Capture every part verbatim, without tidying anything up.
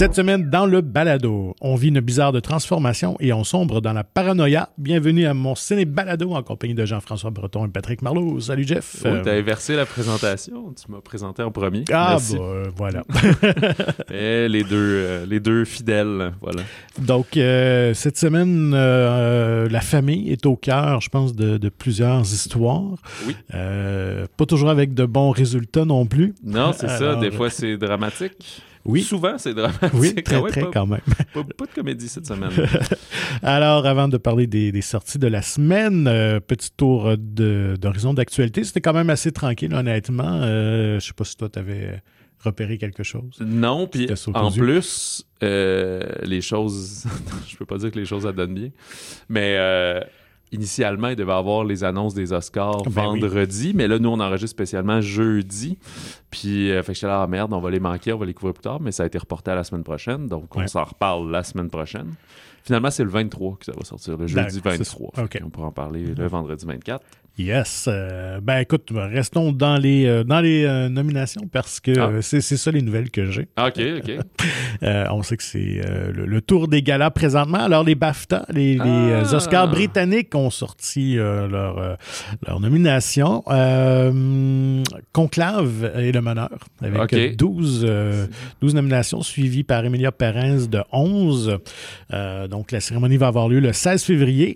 Cette semaine, dans le balado, on vit une bizarre de transformation et on sombre dans la paranoïa. Bienvenue à mon ciné-balado en compagnie de Jean-François Breton et Patrick Marleau. Salut Jeff. Oui, t'as inversé la présentation. Tu m'as présenté en premier. Ah, Merci. bah, euh, voilà. Et les deux, euh, les deux fidèles, voilà. Donc, euh, cette semaine, euh, la famille est au cœur, je pense, de, de plusieurs histoires. Oui. Euh, pas toujours avec de bons résultats non plus. Non, c'est Alors, ça. Des fois, c'est dramatique. Oui. Souvent, c'est dramatique. Oui, très, Ah ouais, très pas, quand même. Pas, pas de comédie cette semaine. Alors, avant de parler des, des sorties de la semaine, euh, petit tour de, d'horizon d'actualité. C'était quand même assez tranquille, honnêtement. Euh, je sais pas si toi, t'avais repéré quelque chose. Non, puis en yeux. plus, euh, les choses... je peux pas dire que les choses, elles donnent bien, mais... Euh, Initialement, il devait avoir les annonces des Oscars ben vendredi, oui. Mais là, nous, on enregistre spécialement jeudi. Puis, euh, fait que j'étais là, ah, merde, on va les manquer, on va les couvrir plus tard, mais ça a été reporté à la semaine prochaine, donc ouais. on s'en reparle la semaine prochaine. Finalement, c'est le vingt-trois que ça va sortir, le jeudi vingt-trois. Okay. On pourra en parler le vendredi vingt-quatre. Yes. Euh, ben écoute, restons dans les euh, dans les euh, nominations parce que ah. euh, c'est, c'est ça les nouvelles que j'ai. OK, OK. euh, on sait que c'est euh, le, le tour des galas présentement. Alors les BAFTA, les, ah. les Oscars britanniques ont sorti euh, leur, euh, leur nomination. Euh, Conclave est le meneur avec okay. douze, euh, douze nominations suivies par Emilia Pérez de onze. Euh, donc la cérémonie va avoir lieu le seize février.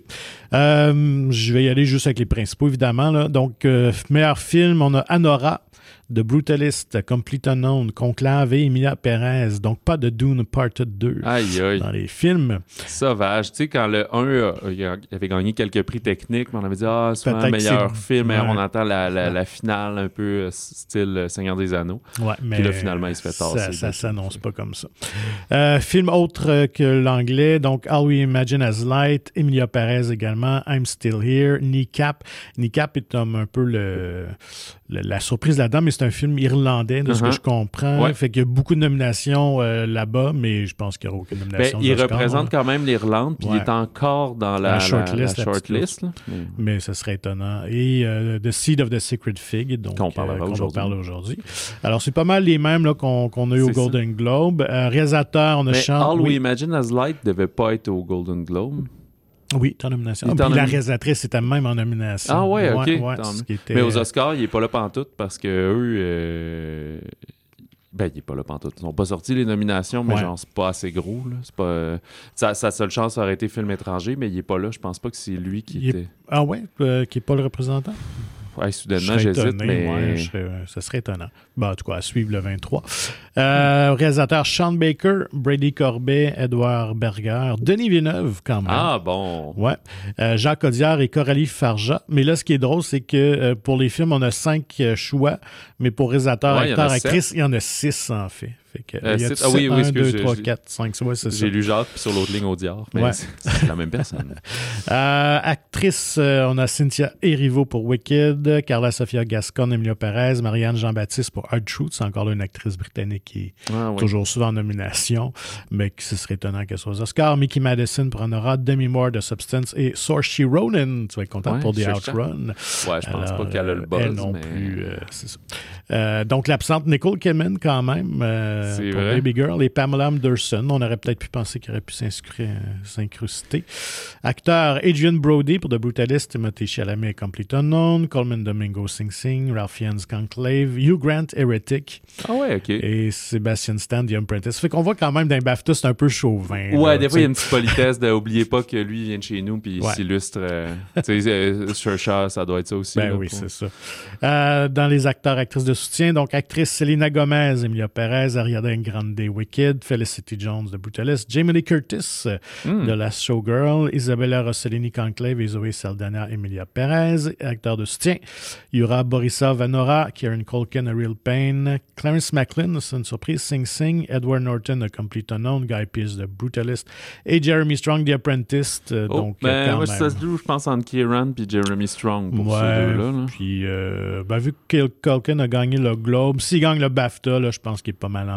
Euh, je vais y aller juste avec les principaux, évidemment. Là. Donc, euh, meilleur film, on a Anora, The Brutalist, Complete Unknown, Conclave et Emilia Pérez. Donc, pas de Dune Part deux aïe, aïe. Dans les films. Sauvage. Tu sais, quand le un il avait gagné quelques prix techniques, on avait dit, ah, c'est un meilleur film. Ouais. On entend la, la, la finale un peu style Seigneur des Anneaux. Ouais, mais puis là, finalement, il se fait tasser. Ça, ça s'annonce pas comme ça. Euh, film autre que l'anglais, donc All We Imagine as Light, Emilia Pérez également, I'm Still Here, Kneecap. Kneecap est comme un peu le, le, la surprise là-dedans, mais c'est un film irlandais, de uh-huh. ce que je comprends. Ouais. Fait qu'il y a beaucoup de nominations euh, là-bas, mais je pense qu'il n'y aura aucune nomination. Ben, il Oscar, représente là. Quand même l'Irlande, puis ouais. il est encore dans la, la shortlist. La, la shortlist la mais ce serait étonnant. Et euh, The Seed of the Sacred Fig, donc, qu'on parlera euh, aujourd'hui. parle aujourd'hui. Alors, c'est pas mal les mêmes là, qu'on, qu'on a eu c'est au Golden ça. Globe. Euh, réalisateur, on a chanté. All oui. We Imagine as Light ne devait pas être au Golden Globe. Oui, en nomination. Ah, puis nom... la réalisatrice était même en nomination. Ah ouais, OK. Ouais, ouais, ce qui était... Mais aux Oscars, il n'est pas là pantoute parce que eux... Euh... Ben, il n'est pas là pantoute. Ils n'ont pas sorti les nominations, mais ouais. genre, c'est pas assez gros. Là. C'est pas, euh... sa, sa seule chance aurait été film étranger, mais il n'est pas là. Je pense pas que c'est lui qui il était... Est... Ah ouais? Euh, qui n'est pas le représentant? Ouais, soudainement, j'hésite, étonné, mais... Ouais, je serais, ça serait étonnant. Bon, en tout cas, à suivre le vingt-trois. Euh, réalisateur Sean Baker, Brady Corbet, Edouard Berger, Denis Villeneuve, quand même. Ah, bon. Ouais. Euh, Jacques Audiard et Coralie Farja. Mais là, ce qui est drôle, c'est que euh, pour les films, on a cinq euh, choix, mais pour réalisateur, ouais, acteur, actrice, il y en a six, en fait. Fait que, euh, il y a ah oui, oui, un, deux, trois, quatre, cinq. Ouais, c'est j'ai ça. lu Jacques, puis sur l'autre ligne, Audiard. Mais ouais. c'est, c'est la même personne. euh, actrice, euh, on a Cynthia Erivo pour Wicked, Carla Sofia Gascon, Emilia Pérez, Marianne Jean-Baptiste pour Hard Truth. C'est encore là une actrice britannique qui est ah, oui. toujours souvent en nomination, mais que ce serait étonnant qu'elle soit aux Oscars. Mickey Madison pour Anora, Demi Moore de Substance et Saoirse Ronan. Tu vas être content ouais, pour The Outrun. Ouais, je pense Alors, pas qu'elle a le buzz. Elle non mais... plus, euh, c'est ça. Euh, donc, l'absente Nicole Kidman, quand même, euh, c'est pour vrai. Baby Girl. Et Pamela Anderson, on aurait peut-être pu penser qu'il aurait pu s'inscrire, s'incruster. Acteur Adrian Brody pour The Brutalist, Timothée Chalamet, Complete Unknown, Coleman Domingo, Sing Sing, Ralph Fiennes, Conclave, Hugh Grant, Heretic. Ah ouais, OK. Et Sebastian Stan, The Apprentice. Fait qu'on voit quand même dans les BAFTA, c'est un peu chauvin. Ouais, là, des fois, il y a une petite politesse de n'oubliez pas que lui, il vient de chez nous puis il ouais. s'illustre. Euh, tu sais, Shershire, ça doit être ça aussi. Ben là, oui, pour... c'est ça. Euh, dans les acteurs, actrices de soutien, donc actrice Selena Gomez, Emilia Pérez, Ariana Grande, Wicked, Felicity Jones de Brutalist, Jamie Lee Curtis mm. de Last Showgirl, Isabella Rossellini Conclave et Zoé Saldana, Emilia Pérez, acteurs de soutien, Yura Borisov, Anora, Kieran Culkin, A Real Pain, Clarence McLean, c'est une surprise, Sing Sing, Edward Norton, A Complete Unknown, Guy Pearce de Brutalist et Jeremy Strong, The Apprentice. Euh, oh, donc, ben, quand moi, même. ça se joue, je pense, entre Kieran et Jeremy Strong pour ouais, ces deux-là. Puis, euh, ben, vu que Culkin a gagné le Globe, s'il gagne le BAFTA, là, je pense qu'il est pas mal en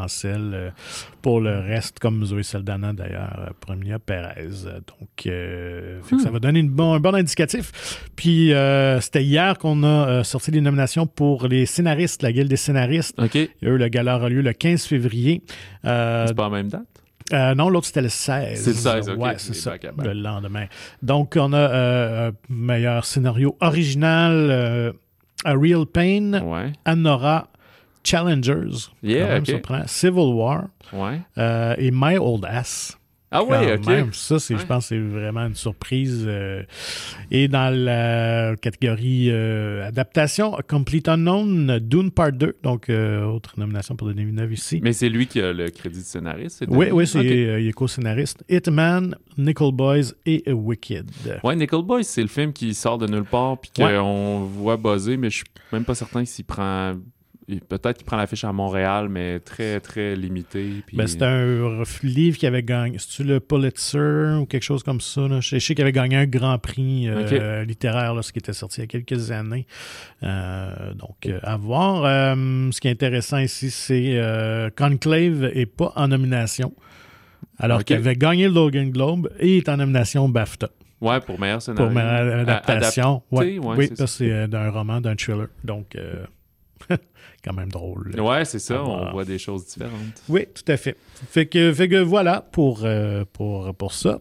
potentiel euh, pour le reste, comme Zoé Saldana d'ailleurs, pour Emilia Pérez. Donc, euh, fait que hmm. ça va donner une bon, un bon indicatif. Puis, euh, c'était hier qu'on a euh, sorti les nominations pour les scénaristes, la Guilde des scénaristes. Okay. Et eux, le gala aura lieu le quinze février. Euh, c'est pas la même date? Euh, non, l'autre, c'était le seize. C'est le seize, OK. Ouais, c'est ça, le lendemain. Donc, on a euh, un meilleur scénario original, euh, A Real Pain, ouais. Anora, Challengers, yeah, quand même okay. surprenant, Civil War ouais. euh, et My Old Ass. Ah oui, OK. Même. Ça, c'est, ouais. je pense que c'est vraiment une surprise. Euh, et dans la catégorie euh, adaptation, Complete Unknown, Dune Part deux, donc euh, autre nomination pour Denis Villeneuve ici. Mais c'est lui qui a le crédit de scénariste? C'est oui, oui, c'est, okay. euh, il est co-scénariste. Hitman, Nickel Boys et Wicked. Ouais, Nickel Boys, c'est le film qui sort de nulle part puis qu'on ouais. voit buzzer, mais je suis même pas certain s'il prend... Peut-être qu'il prend l'affiche à Montréal, mais très, très limité. Puis... Ben, c'est un livre qui avait gagné. C'est-tu le Pulitzer ou quelque chose comme ça? Là? Je sais qu'il avait gagné un grand prix euh, okay. littéraire, là, ce qui était sorti il y a quelques années. Euh, donc, euh, à voir. Euh, ce qui est intéressant ici, c'est euh, Conclave n'est pas en nomination, alors okay. qu'il avait gagné le Golden Globe et est en nomination BAFTA. Ouais, pour meilleur scénario. Pour meilleure adaptation. Adapté, ouais. Ouais, oui, c'est ça, c'est euh, d'un roman, d'un thriller. Donc... Euh, quand même drôle. Là. Ouais, c'est ça, on voit des choses différentes. Oui, tout à fait. Fait que, fait que voilà pour, euh, pour, pour ça.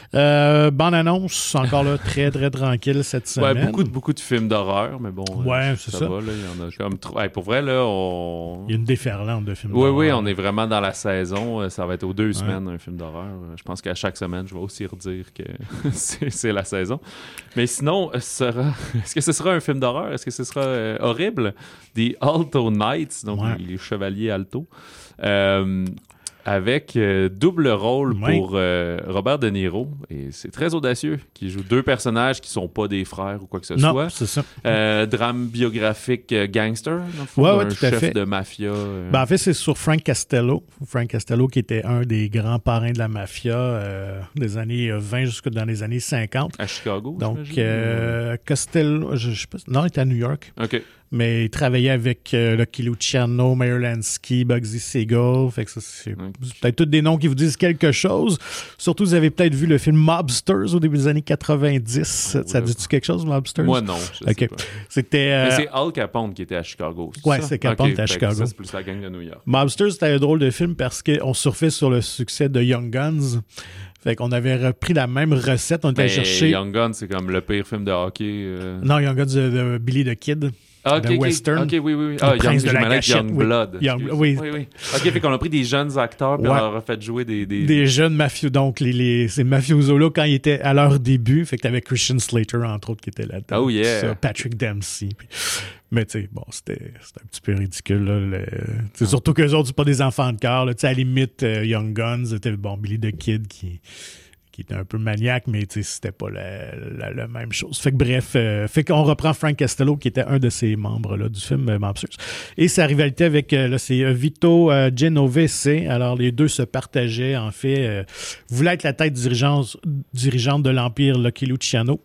Euh, bande-annonce, encore là, très, très tranquille cette semaine. Ouais, beaucoup de, beaucoup de films d'horreur, mais bon, ouais, euh, c'est ça, ça va. Là, il y en a comme trop. Hey, pour vrai, là, on... Il y a une déferlante de films oui, d'horreur. Oui, oui, on est vraiment dans la saison. Ça va être aux deux ouais. semaines, un film d'horreur. Je pense qu'à chaque semaine, je vais aussi redire que c'est, c'est la saison. Mais sinon, sera... est-ce que ce sera un film d'horreur? Est-ce que ce sera euh, horrible? The Alto Knights, donc ouais. les chevaliers alto, euh, avec euh, double rôle oui. pour euh, Robert De Niro. Et c'est très audacieux, qui joue deux personnages qui sont pas des frères ou quoi que ce non, soit. c'est ça. Euh, drame biographique euh, gangster, dans le fond, ouais, d'un ouais, tout chef à fait. de mafia. Euh... Ben, en fait, c'est sur Frank Costello. Frank Costello, qui était un des grands parrains de la mafia euh, des années vingt jusque dans les années cinquante. À Chicago, donc, euh, Costello, je, je sais pas, non, il était à New York. OK. Mais il travaillait avec euh, Lucky Luciano, Meyer Lansky, Bugsy Siegel. Fait que ça, c'est, okay. c'est peut-être tous des noms qui vous disent quelque chose. Surtout, vous avez peut-être vu le film Mobsters au début des années quatre-vingt-dix. Oh, ça ouais. dit-tu quelque chose, Mobsters? Moi, non. Je okay. sais pas. C'était, euh... Mais c'est Al Capone qui était à Chicago. C'est ouais, ça? c'est Capone okay, qui était à Chicago. Ça, c'est plus la gang de New York. Mobsters, c'était un drôle de film parce qu'on surfait sur le succès de Young Guns. Fait qu'on avait repris la même recette. On était allé chercher. Young Guns, c'est comme le pire film de hockey. Euh... Non, Young Guns de, de Billy the Kid. Ah, okay, de Western. OK, oui, oui, oui. Ah, Young, de la Young Blood. Oui. Young, oui. oui, oui. OK, fait qu'on a pris des jeunes acteurs puis ouais. on leur a fait jouer des... Des, des jeunes mafieux. Donc, les, les, ces mafiosos-là, quand ils étaient à leur début, fait que t'avais Christian Slater, entre autres, qui était là-dedans. Oh, yeah. Ça, Patrick Dempsey. Puis... Mais, tu sais, bon, c'était, c'était un petit peu ridicule. Là, le... ah. Surtout qu'eux autres, c'est pas des enfants de cœur. À la limite, uh, Young Guns, c'était bon, Billy the Kid qui... qui était un peu maniaque, mais c'était pas la, la, la même chose. Fait que bref, euh, fait qu'on reprend Frank Costello, qui était un de ces membres-là du film euh, Mobsters. Et sa rivalité avec, euh, là, c'est euh, Vito euh, Genovese. Alors, les deux se partageaient, en fait, euh, voulaient être la tête dirigeante, dirigeante de l'Empire Lucky Luciano.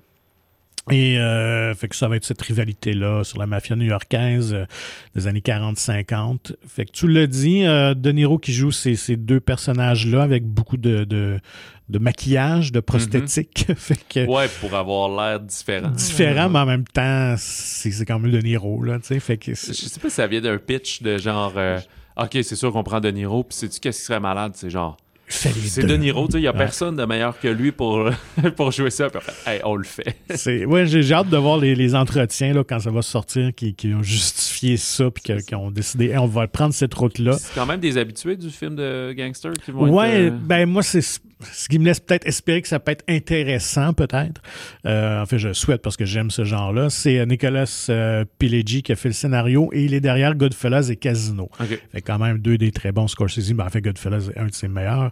Et euh, fait que ça va être cette rivalité-là sur la mafia new-yorkaise euh, des années quarante cinquante. Fait que tu l'as dit, euh, De Niro qui joue ces, ces deux personnages-là avec beaucoup de, de, de maquillage, de prosthétique. Mm-hmm. Fait que, ouais, pour avoir l'air différent. Différent, mais en même temps, c'est, c'est quand même De Niro, là, tu sais. Fait que je sais pas si ça vient d'un pitch de genre, euh, OK, c'est sûr qu'on prend De Niro, puis sais-tu qu'est-ce qui serait malade? C'est genre... C'est De Niro, il n'y a ouais. personne de meilleur que lui pour, pour jouer ça. Puis en fait, hey, on le fait. C'est, ouais, j'ai, j'ai hâte de voir les, les entretiens là, quand ça va sortir, qui, qui ont justifié ça, puis qui, qui ont décidé, hey, on va prendre cette route-là. C'est quand même des habitués du film de gangster qui vont ouais, être... Euh... ben moi, c'est ce qui me laisse peut-être espérer que ça peut être intéressant, peut-être. Euh, en fait, je souhaite parce que j'aime ce genre-là. C'est Nicolas euh, Pileggi qui a fait le scénario et il est derrière Goodfellas et Casino. Okay. Fait quand même deux des très bons Scorsese. Ben, en fait, Goodfellas est un de ses meilleurs.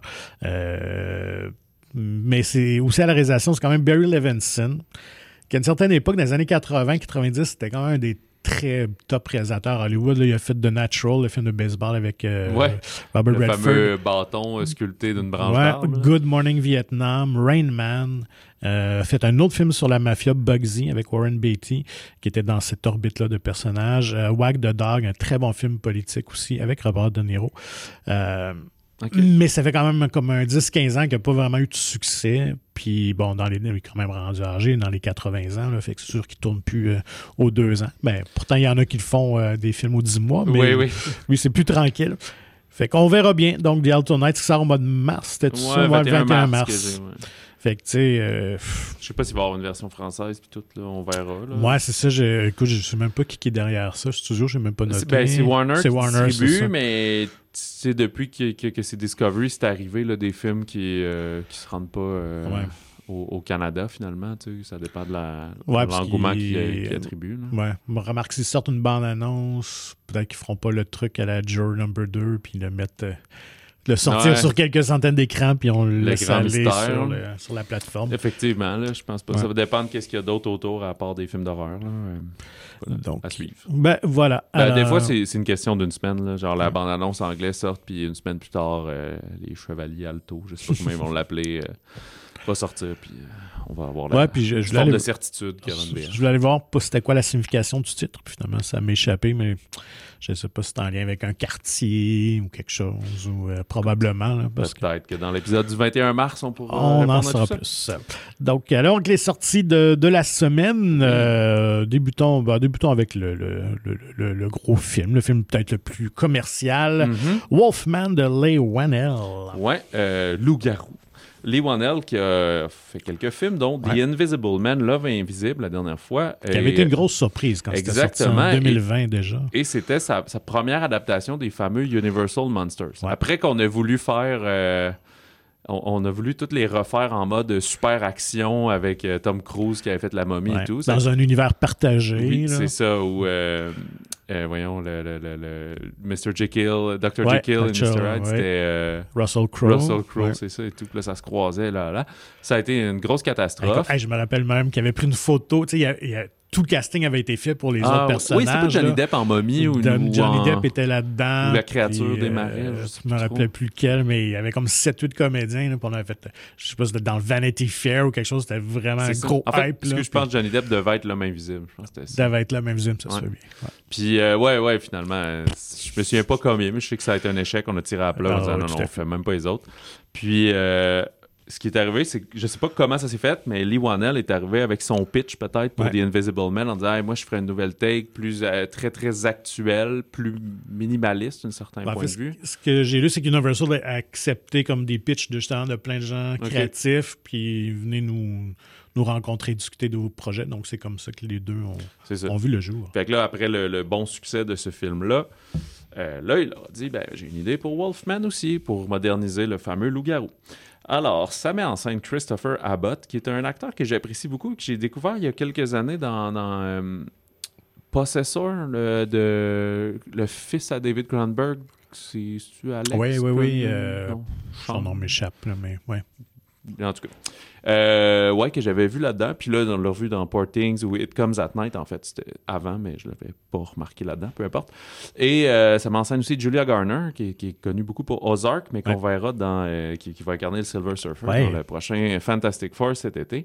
Euh, mais c'est aussi à la réalisation, c'est quand même Barry Levinson, qui à une certaine époque, dans les années quatre-vingts quatre-vingt-dix, c'était quand même un des très top réalisateur à Hollywood. Là, il a fait The Natural, le film de baseball avec euh, ouais. Robert le Redford. Le fameux bâton euh, sculpté d'une branche ouais, d'arbre. Good Morning Vietnam, Rain Man. Euh, a fait un autre film sur la mafia, Bugsy, avec Warren Beatty, qui était dans cette orbite-là de personnages. Euh, Wag the Dog, un très bon film politique aussi, avec Robert De Niro. Euh, okay. Mais ça fait quand même comme un dix quinze ans qu'il n'a pas vraiment eu de succès. Puis bon, dans les, il est quand même rendu âgé, dans les quatre-vingts ans, là, fait que c'est sûr qu'il ne tourne plus euh, aux deux ans. Ben, pourtant, il y en a qui le font euh, des films aux dix mois, mais oui, oui. lui, c'est plus tranquille. Fait qu'on verra bien. Donc, The Alternate, qui sort au mois de mars, c'était tout ouais, ça, vingt et un le vingt et un mars. mars. Ouais. Fait que, tu sais... Euh, je sais pas s'il va y avoir une version française puis tout, là, on verra. Là. Ouais, c'est ça. Je, écoute, je sais même pas qui est derrière ça. Je toujours, je n'ai même pas noté. C'est, ben, c'est Warner c'est qui Warner, distribue, c'est mais depuis que, que, que c'est Discovery, c'est arrivé là, des films qui euh, qui se rendent pas euh, ouais. au, au Canada, finalement. Ça dépend de, la, ouais, de l'engouement qu'ils qu qu attribuent. Là. Ouais. On remarque s'ils sortent une bande-annonce, peut-être qu'ils feront pas le truc à la Joe number deux puis le mettre... Euh, le sortir ouais. sur quelques centaines d'écrans, puis on le laisse aller sur, le, sur la plateforme. Effectivement, là, je pense pas. Ouais. Ça va dépendre de ce qu'il y a d'autre autour à part des films d'horreur. Là. Donc, à suivre. Ben, voilà. Ben, Alors... Des fois, c'est, c'est une question d'une semaine. Là. Genre, la ouais. bande-annonce anglaise sort, puis une semaine plus tard, euh, les Chevaliers Alto, je sais pas comment ils vont l'appeler, euh, va sortir, puis euh, on va avoir la ouais, puis je, je forme aller... de certitude. Je, je voulais aller voir c'était quoi la signification du titre, puis finalement, ça m'a échappé, mais... Je ne sais pas si c'est en lien avec un quartier ou quelque chose, ou euh, probablement. Là, parce Peut-être que... que dans l'épisode du vingt et un mars, on pourra on en saura plus. Donc, alors, avec les sorties de, de la semaine, mmh. euh, débutons, bah, débutons avec le, le, le, le, le gros film, le film peut-être le plus commercial, mmh. Wolfman de Leigh Whannell. Oui, euh, Loup-garou. Leigh Whannell qui a fait quelques films, dont ouais. The Invisible Man, L'Homme Invisible, la dernière fois. Qui avait été une grosse surprise quand c'était sorti en deux mille vingt et, déjà. Et c'était sa, sa première adaptation des fameux Universal Monsters. Ouais. Après qu'on a voulu faire... Euh, on, on a voulu toutes les refaire en mode super action avec euh, Tom Cruise qui avait fait La Momie ouais. et tout. Dans ça, un univers partagé. Oui, là. c'est ça, où... Euh, Euh, voyons, le, le, le, le mister Jekyll, docteur Ouais, Jekyll et mister Hyde, ouais. c'était euh, Russell Crowe. Russell Crowe, ouais. c'est ça, et tout. Puis là, ça se croisait, là, là. Ça a été une grosse catastrophe. Écoute, hey, je me rappelle même qu'il avait pris une photo, tu sais, il y a... tout le casting avait été fait pour les ah, autres personnages. Oui, c'est pas Johnny là. Depp en momie ou, Don, ou Johnny en... Depp était là-dedans. Ou la créature puis, des marais. Euh, je ne me rappelais plus lequel, mais il y avait comme sept huit comédiens. Là, on avait fait, je sais pas si c'était dans le Vanity Fair ou quelque chose. C'était vraiment c'est un ça. gros en fait, hype. Parce là, que je pense que Johnny Depp devait être l'homme invisible. Je pense que c'était ça. Devait être l'homme invisible, ça ouais. se fait bien. Ouais. Puis, euh, ouais, ouais, finalement, je me souviens pas combien, mais je sais que ça a été un échec. On a tiré à plat. Ah, on disait, ouais, non, non, on fait même pas les autres. Puis... Euh, ce qui est arrivé, c'est que je sais pas comment ça s'est fait, mais Leigh Whannell est arrivé avec son pitch peut-être pour ouais. The Invisible Man en disant hey, moi je ferais une nouvelle take plus euh, très très actuelle, plus minimaliste d'un certain ben, point en fait, de vue. Ce que j'ai lu, c'est qu'Universal a accepté comme des pitchs de, justement, de plein de gens okay. créatifs, puis venez nous, nous rencontrer, discuter de vos projets. Donc c'est comme ça que les deux ont, ont vu le jour. Fait que là, après le, le bon succès de ce film-là, euh, là il a dit ben, j'ai une idée pour Wolfman aussi, pour moderniser le fameux loup-garou. Alors, ça met en scène Christopher Abbott, qui est un acteur que j'apprécie beaucoup, que j'ai découvert il y a quelques années dans, dans euh, Possessor, le, de, le fils à David Cronenberg. C'est, c'est Alex? Oui, oui, oui. Euh, son nom m'échappe, là, mais ouais. En tout cas. Euh, ouais, que j'avais vu là-dedans. Puis là, on l'a revu dans Poor Things ou It Comes at Night. En fait, c'était avant, mais je ne l'avais pas remarqué là-dedans, peu importe. Et euh, ça m'enseigne aussi Julia Garner, qui, qui est connue beaucoup pour Ozark, mais qu'on ouais. verra dans... Euh, qui, qui va incarner le Silver Surfer ouais. dans le prochain Fantastic Four cet été.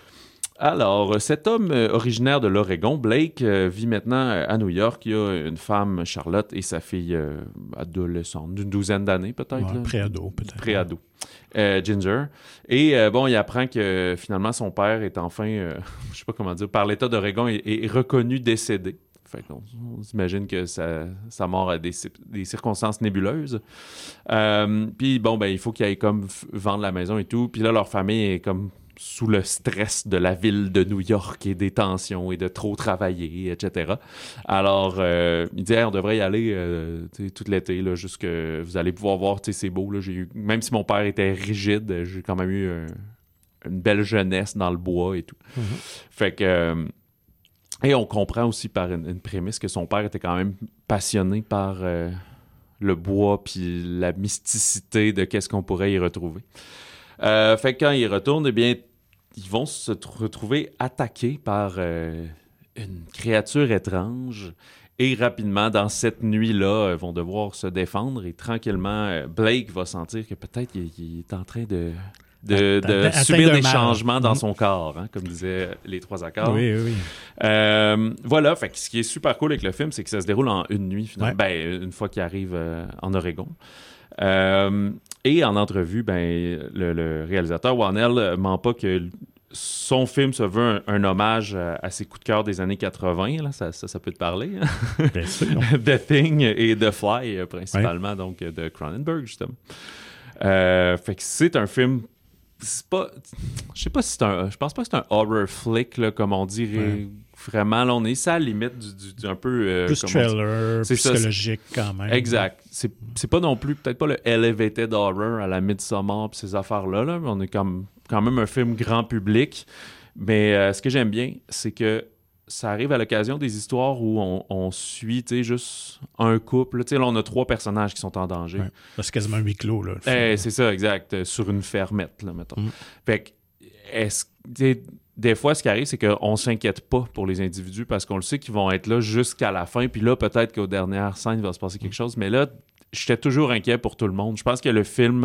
Alors, cet homme euh, originaire de l'Oregon, Blake, euh, vit maintenant euh, à New York. Il a une femme, Charlotte, et sa fille euh, adolescente, d'une douzaine d'années peut-être. Ouais, pré-ado, peut-être. Pré-ado. Euh, Ginger. Et euh, bon, il apprend que euh, finalement, son père est enfin, euh, je sais pas comment dire, par l'État d'Oregon, est, est reconnu décédé. Fait qu'on on s'imagine que sa, sa mort a des, des circonstances nébuleuses. Euh, puis bon, ben il faut qu'il aille comme f- vendre la maison et tout. Puis là, leur famille est comme sous le stress de la ville de New York et des tensions et de trop travailler, et cetera. Alors, euh, il dit hey, on devrait y aller euh, tout l'été, là, jusque vous allez pouvoir voir, c'est beau. Là, j'ai eu, même si mon père était rigide, j'ai quand même eu euh, une belle jeunesse dans le bois et tout. Mm-hmm. Fait que... Euh, et on comprend aussi par une, une prémisse que son père était quand même passionné par euh, le bois puis la mysticité de qu'est-ce qu'on pourrait y retrouver. Euh, fait que quand ils retournent, eh bien, ils vont se t- retrouver attaqués par euh, une créature étrange. Et rapidement, dans cette nuit-là, ils vont devoir se défendre. Et tranquillement, Blake va sentir que peut-être il, il est en train de, de, de Atteint subir des mal. changements dans Mm-hmm. son corps, hein, comme disaient les trois accords. Oui, oui, oui. Euh, voilà, fait que ce qui est super cool avec le film, c'est que ça se déroule en une nuit, finalement. Ouais. Ben, une fois qu'il arrive euh, en Oregon. Euh, et en entrevue, ben, le, le réalisateur Warnell ne ment pas que son film se veut un, un hommage à, à ses coups de cœur des années quatre-vingts. Là, ça, ça, ça peut te parler. Hein? Bien sûr. The Thing et The Fly, euh, principalement, ouais. donc de Cronenberg, justement. Euh, fait que c'est un film... C'est pas... Je sais pas si c'est un... Je pense pas que c'est un horror flick, là, comme on dirait... Ouais. Vraiment, là, on est ça à la limite du, du, du un peu... Euh, plus trailer, c'est psychologique ça, quand même. Exact. C'est, c'est pas non plus, peut-être pas le elevated horror à la Midsommar pis ces affaires-là, là, mais on est comme, quand même un film grand public. Mais euh, ce que j'aime bien, c'est que ça arrive à l'occasion des histoires où on, on suit, tu sais, juste un couple. Tu sais, là, on a trois personnages qui sont en danger. Ouais. C'est quasiment un huis clos, là. Eh, c'est ça, exact. Sur une fermette, là, mettons. Mm. Fait que, est-ce que... Des fois, ce qui arrive, c'est qu'on ne s'inquiète pas pour les individus parce qu'on le sait qu'ils vont être là jusqu'à la fin. Puis là, peut-être qu'aux dernières scènes, il va se passer quelque chose. Mais là, j'étais toujours inquiet pour tout le monde. Je pense que le film,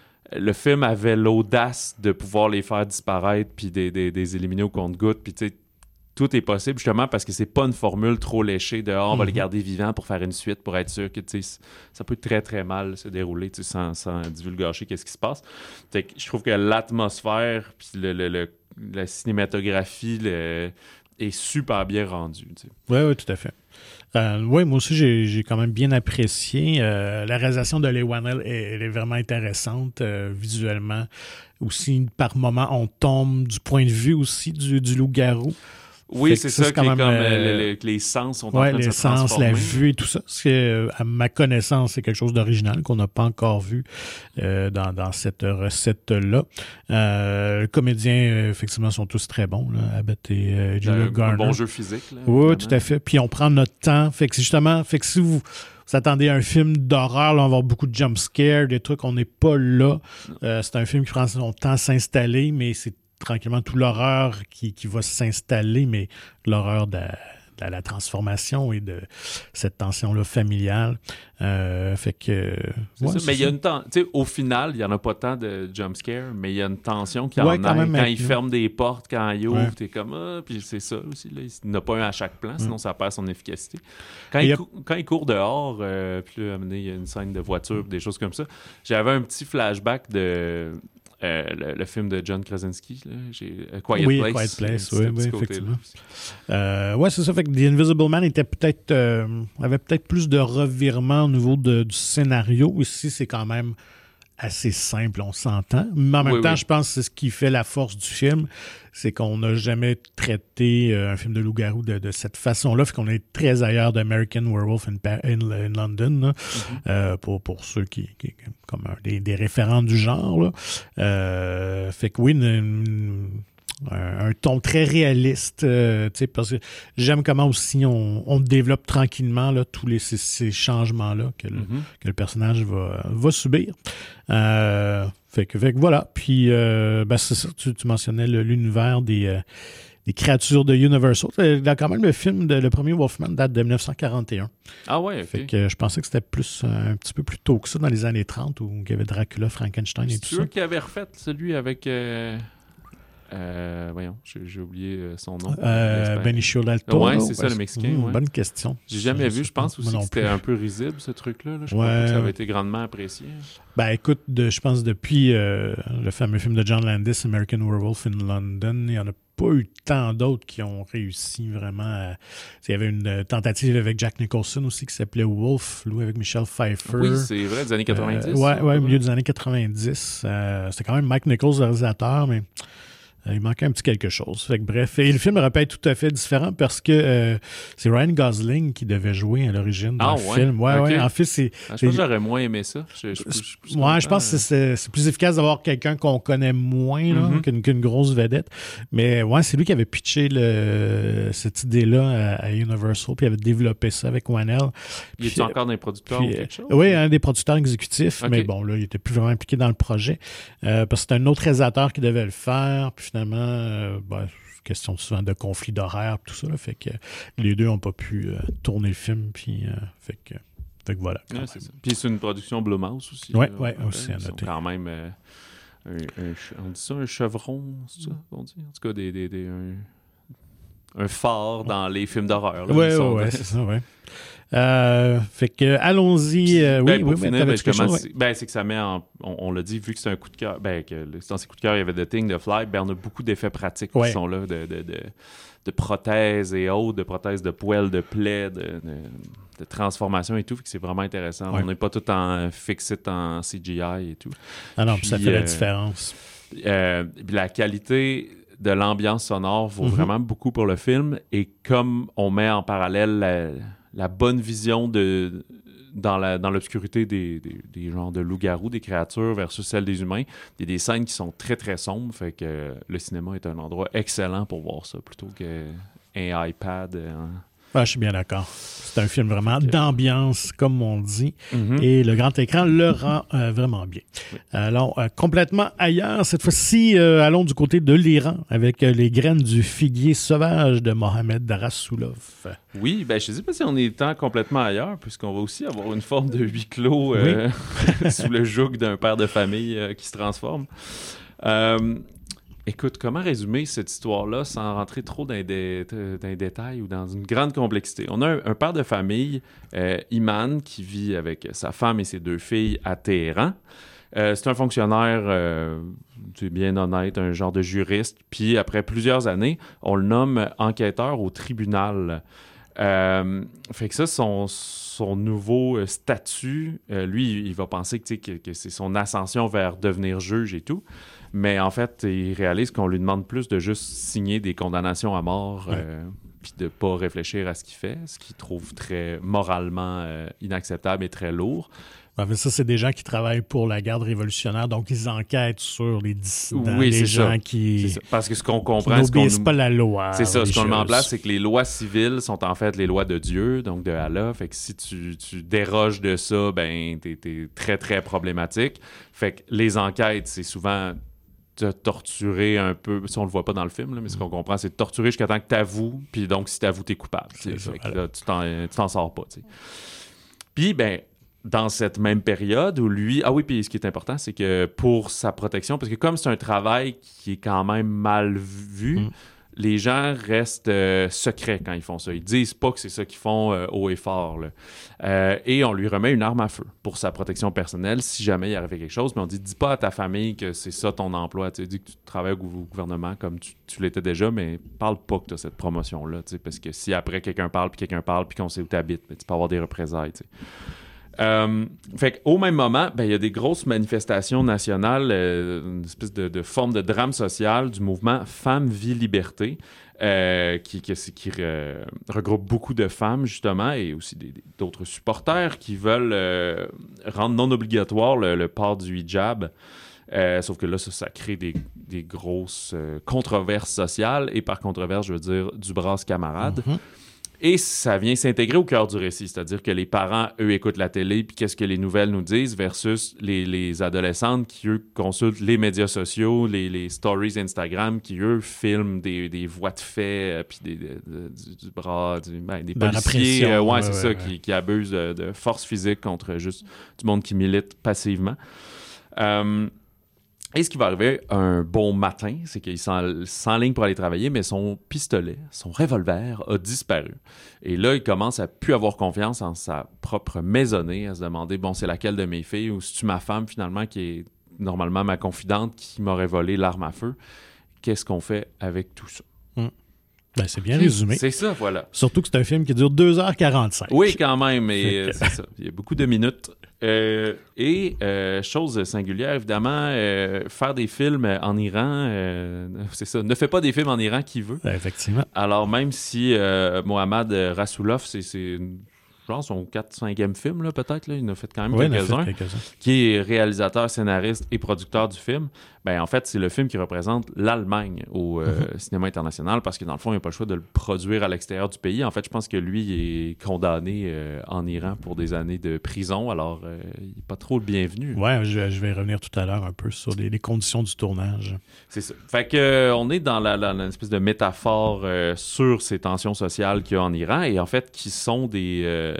le film avait l'audace de pouvoir les faire disparaître puis des, des, des éliminer au compte-gouttes. Puis tu sais, tout est possible justement parce que c'est pas une formule trop léchée de oh, on va mm-hmm. les garder vivants pour faire une suite pour être sûr que ça peut très très mal se dérouler sans, sans divulgacher qu'est-ce qui se passe. Fait que je trouve que l'atmosphère puis le, le, le la cinématographie le, est super bien rendue. Tu sais. Oui, oui, tout à fait. Euh, oui, moi aussi, j'ai, j'ai quand même bien apprécié. Euh, la réalisation de Leigh Whannell est, elle est vraiment intéressante euh, visuellement. Aussi, par moments, on tombe du point de vue aussi du, du loup-garou. Oui, c'est ça, c'est quand qui même, est comme, euh, euh, le, le, que les sens sont ouais, en train de se transformer. Les sens, la vue et tout ça. Parce que, à ma connaissance, c'est quelque chose d'original qu'on n'a pas encore vu euh, dans, dans cette recette-là. Euh, les comédiens, effectivement, sont tous très bons. Là, Abbott et euh, Julia Garner. Un bon jeu physique. Là, oui, vraiment. Tout à fait. Puis on prend notre temps. Fait que c'est justement, fait que si vous... Vous attendez à un film d'horreur, là, on va avoir beaucoup de jump scares, des trucs, on n'est pas là. Euh, c'est un film qui prend son temps à s'installer, mais c'est tranquillement toute l'horreur qui, qui va s'installer, mais l'horreur de, de la transformation et de cette tension-là familiale. Euh, fait que... C'est ouais, ça, c'est mais il y a ça. une ten... tu sais, au final, il n'y en a pas tant de jump scare, mais il y a une tension qui ouais, en quand, a. même Quand avec... il ferme des portes, quand il ouvre, ouais. t'es comme ah, puis c'est ça aussi. Là, il n'y en a pas un à chaque plan, sinon mm. ça perd son efficacité. Quand, il, a... cou... quand il court dehors, euh, puis là, il y a une scène de voiture, des choses comme ça. J'avais un petit flashback de... Euh, le, le film de John Krasinski, là, j'ai, uh, Quiet oui, Place. Quiet Place, oui, oui, effectivement. Euh, oui, c'est ça. Fait que The Invisible Man était peut-être, euh, avait peut-être plus de revirements au niveau de, du scénario. Ici, c'est quand même assez simple, on s'entend. Mais en même oui, temps, oui. je pense que c'est ce qui fait la force du film, c'est qu'on n'a jamais traité euh, un film de loup-garou de, de cette façon-là, fait qu'on est très ailleurs d'American Werewolf in, in, in London, là, mm-hmm. euh, pour, pour ceux qui, qui comme un, des, des référents du genre. Là. Euh, fait que oui, une, une, un, un ton très réaliste, euh, parce que j'aime comment aussi on, on développe tranquillement là, tous les, ces, ces changements-là que le, mm-hmm. que le personnage va, va subir. Euh, fait, que, fait que voilà. Puis, euh, ben c'est ça, tu, tu mentionnais le, l'univers des, euh, des créatures de Universal. Là, quand même, le film, de, le premier Wolfman date de dix-neuf cent quarante et un. Ah ouais, ok. Fait que je pensais que c'était plus un petit peu plus tôt que ça, dans les années trente, où il y avait Dracula, Frankenstein et c'est tout ça. C'est sûr qu'il avait refait celui avec... Euh... Euh, voyons, j'ai, j'ai oublié son nom. Euh, Benicio del Toro. Ouais, c'est ça, le Mexicain. Mmh, ouais. Bonne question. J'ai jamais je vu. Je pense aussi que c'était plus. un peu risible, ce truc-là. Là. Je ouais. crois que ça avait été grandement apprécié. Ben, écoute, de, je pense depuis euh, le fameux film de John Landis, American Werewolf in London, il n'y en a pas eu tant d'autres qui ont réussi vraiment à... Il y avait une tentative avec Jack Nicholson aussi qui s'appelait Wolf, Lou, avec Michelle Pfeiffer. Oui, c'est vrai, des années quatre-vingt-dix. Euh, ouais, ouais, au milieu des années quatre-vingt-dix. Euh, c'était quand même Mike Nichols, le réalisateur, mais... Il manquait un petit quelque chose. Fait que, bref, et le film aurait pas été tout à fait différent parce que euh, c'est Ryan Gosling qui devait jouer à l'origine ah, du ouais? film. Ouais, okay. ouais. En fait, c'est. Ah, je pense que j'aurais moins aimé ça. Je, je, je, je, je ouais, je pense que c'est, c'est plus efficace d'avoir quelqu'un qu'on connaît moins là, mm-hmm. qu'une, qu'une grosse vedette. Mais ouais, c'est lui qui avait pitché le, cette idée-là à, à Universal, puis il avait développé ça avec Whannell. Il est encore dans les producteurs puis, ou quelque chose? Oui, un des producteurs exécutifs, okay. mais bon, là, il était plus vraiment impliqué dans le projet. Euh, parce que c'était un autre réalisateur qui devait le faire, puis finalement. Euh, Ben, question souvent de conflit d'horaire, tout ça. Là, fait que les deux n'ont pas pu euh, tourner le film. Puis, euh, fait, que, fait que voilà. Ouais, c'est ça. Puis c'est une production Blumhouse aussi. Oui, oui, aussi à noter. Quand même, euh, un, un, on dit ça, un chevron, c'est ça qu'on dit? En tout cas, des, des, des, un, un phare dans les films d'horreur. Oui, oui, ouais, c'est ça, oui. Euh, fait que, allons-y. Euh, ben, oui, oui, oui, finir, ben, chose, c'est, ouais. ben, c'est que ça met en. On, on l'a dit, vu que c'est un coup de cœur, ben, que dans ces coups de cœur, il y avait The Thing, The Fly, ben, on a beaucoup d'effets pratiques ouais. qui sont là, de, de, de, de prothèses et autres, de prothèses de poêles, de plaies, de, de, de transformation et tout. Fait que c'est vraiment intéressant. Ouais. On n'est pas tout en fixite en C G I et tout. Ah non, puis ça fait euh, la différence. Euh, la qualité de l'ambiance sonore vaut mm-hmm. vraiment beaucoup pour le film. Et comme on met en parallèle la, la bonne vision de, dans, la, dans l'obscurité des, des, des genres de loups-garous, des créatures versus celle des humains, il y a des scènes qui sont très, très sombres. Fait que le cinéma est un endroit excellent pour voir ça, plutôt qu'un iPad. Hein. Ah, je suis bien d'accord. C'est un film vraiment okay. d'ambiance, comme on dit, mm-hmm. et le grand écran le rend euh, vraiment bien. Oui. Alors, euh, complètement ailleurs, cette fois-ci, euh, allons du côté de l'Iran, avec euh, les graines du figuier sauvage de Mohamed Rassoulov. Oui, ben je ne sais pas si on est tant complètement ailleurs, puisqu'on va aussi avoir une forme de huis clos euh, oui. sous le joug d'un père de famille euh, qui se transforme. Euh, Écoute, comment résumer cette histoire-là sans rentrer trop dans les, dans les détails ou dans une grande complexité? On a un, un père de famille, euh, Iman, qui vit avec sa femme et ses deux filles à Téhéran. Euh, c'est un fonctionnaire, euh, c'est bien honnête, un genre de juriste. Puis après plusieurs années, on le nomme enquêteur au tribunal. Euh, fait que ça, son, son nouveau statut, euh, lui, il va penser que, que, que c'est son ascension vers devenir juge et tout. Mais en fait, il réalise qu'on lui demande plus de juste signer des condamnations à mort ouais. euh, puis de ne pas réfléchir à ce qu'il fait, ce qu'il trouve très moralement euh, inacceptable et très lourd. En fait, ça, c'est des gens qui travaillent pour la garde révolutionnaire, donc ils enquêtent sur les dissidents, oui, les gens ça. qui, ça. Parce que ce qu'on comprend, qui n'obéissent ce qu'on pas la loi. C'est ça, ce qu'on choses. met en place, c'est que les lois civiles sont en fait les lois de Dieu, donc de Allah. Fait que si tu, tu déroges de ça, ben t'es, t'es très, très problématique. Fait que les enquêtes, c'est souvent te torturer un peu, si on le voit pas dans le film, là, mais ce qu'on comprend, c'est de torturer jusqu'à temps que t'avoues, puis donc si t'avoues, t'es coupable. C'est ça, fait là, tu, t'en, tu t'en sors pas. T'sais. Puis, ben, dans cette même période où lui... Ah oui, puis ce qui est important, c'est que pour sa protection, parce que comme c'est un travail qui est quand même mal vu, mm. les gens restent euh, secrets quand ils font ça. Ils disent pas que c'est ça qu'ils font euh, haut et fort. Là. Euh, et on lui remet une arme à feu pour sa protection personnelle si jamais il arrivait quelque chose. Mais on dit, dis pas à ta famille que c'est ça ton emploi. Tu dis que tu travailles au gouvernement comme tu, tu l'étais déjà, mais parle pas que tu as cette promotion-là. Parce que si après quelqu'un parle, puis quelqu'un parle, puis qu'on sait où tu habites, tu peux avoir des représailles. T'sais. Euh, fait qu'au même moment, ben, il y a des grosses manifestations nationales, euh, une espèce de, de forme de drame social du mouvement Femmes, Vie, Liberté, euh, qui, qui, qui euh, regroupe beaucoup de femmes, justement, et aussi des, des, d'autres supporters qui veulent euh, rendre non obligatoire le, le port du hijab. Euh, sauf que là, ça, ça crée des, des grosses euh, controverses sociales, et par controverse, je veux dire du brasse camarade. Mm-hmm. Et ça vient s'intégrer au cœur du récit, c'est-à-dire que les parents, eux, écoutent la télé, puis qu'est-ce que les nouvelles nous disent, versus les, les adolescentes qui, eux, consultent les médias sociaux, les, les stories Instagram, qui, eux, filment des, des voies de fait, euh, puis des, de, de, du, du bras, du, ben, des policiers, euh, ouais, ouais, c'est ouais, ça, ouais. Qui, qui abusent de, de force physique contre juste du monde qui milite passivement. Euh, Et ce qui va arriver un bon matin, c'est qu'il s'enligne pour aller travailler, mais son pistolet, son revolver a disparu. Et là, il commence à plus avoir confiance en sa propre maisonnée, à se demander, bon, c'est laquelle de mes filles, ou c'est-tu ma femme, finalement, qui est normalement ma confidente, qui m'aurait volé l'arme à feu? Qu'est-ce qu'on fait avec tout ça? Mmh. Ben, c'est bien résumé. C'est ça, voilà. Surtout que c'est un film qui dure deux heures quarante-cinq. Oui, quand même, mais euh, c'est ça. Il y a beaucoup de minutes. Euh, et, euh, chose singulière, évidemment, euh, faire des films en Iran, euh, c'est ça, ne fait pas des films en Iran qui veut. Ben, effectivement. Alors, même si euh, Mohamed Rassoulov, c'est, c'est pense, son quatre cinquième film, là, peut-être. Là. Il en a fait quand même ouais, quelques-uns. Fait quelques-uns. Qui est réalisateur, scénariste et producteur du film. Ben, en fait, c'est le film qui représente l'Allemagne au euh, mm-hmm. cinéma international parce que, dans le fond, il n'a pas le choix de le produire à l'extérieur du pays. En fait, je pense que lui il est condamné euh, en Iran pour des années de prison. Alors, euh, il n'est pas trop le bienvenu. Ouais, je, je vais revenir tout à l'heure un peu sur les, les conditions du tournage. C'est ça. Fait que, euh, on est dans la, la, la espèce de métaphore euh, sur ces tensions sociales qu'il y a en Iran et en fait, qui sont des euh,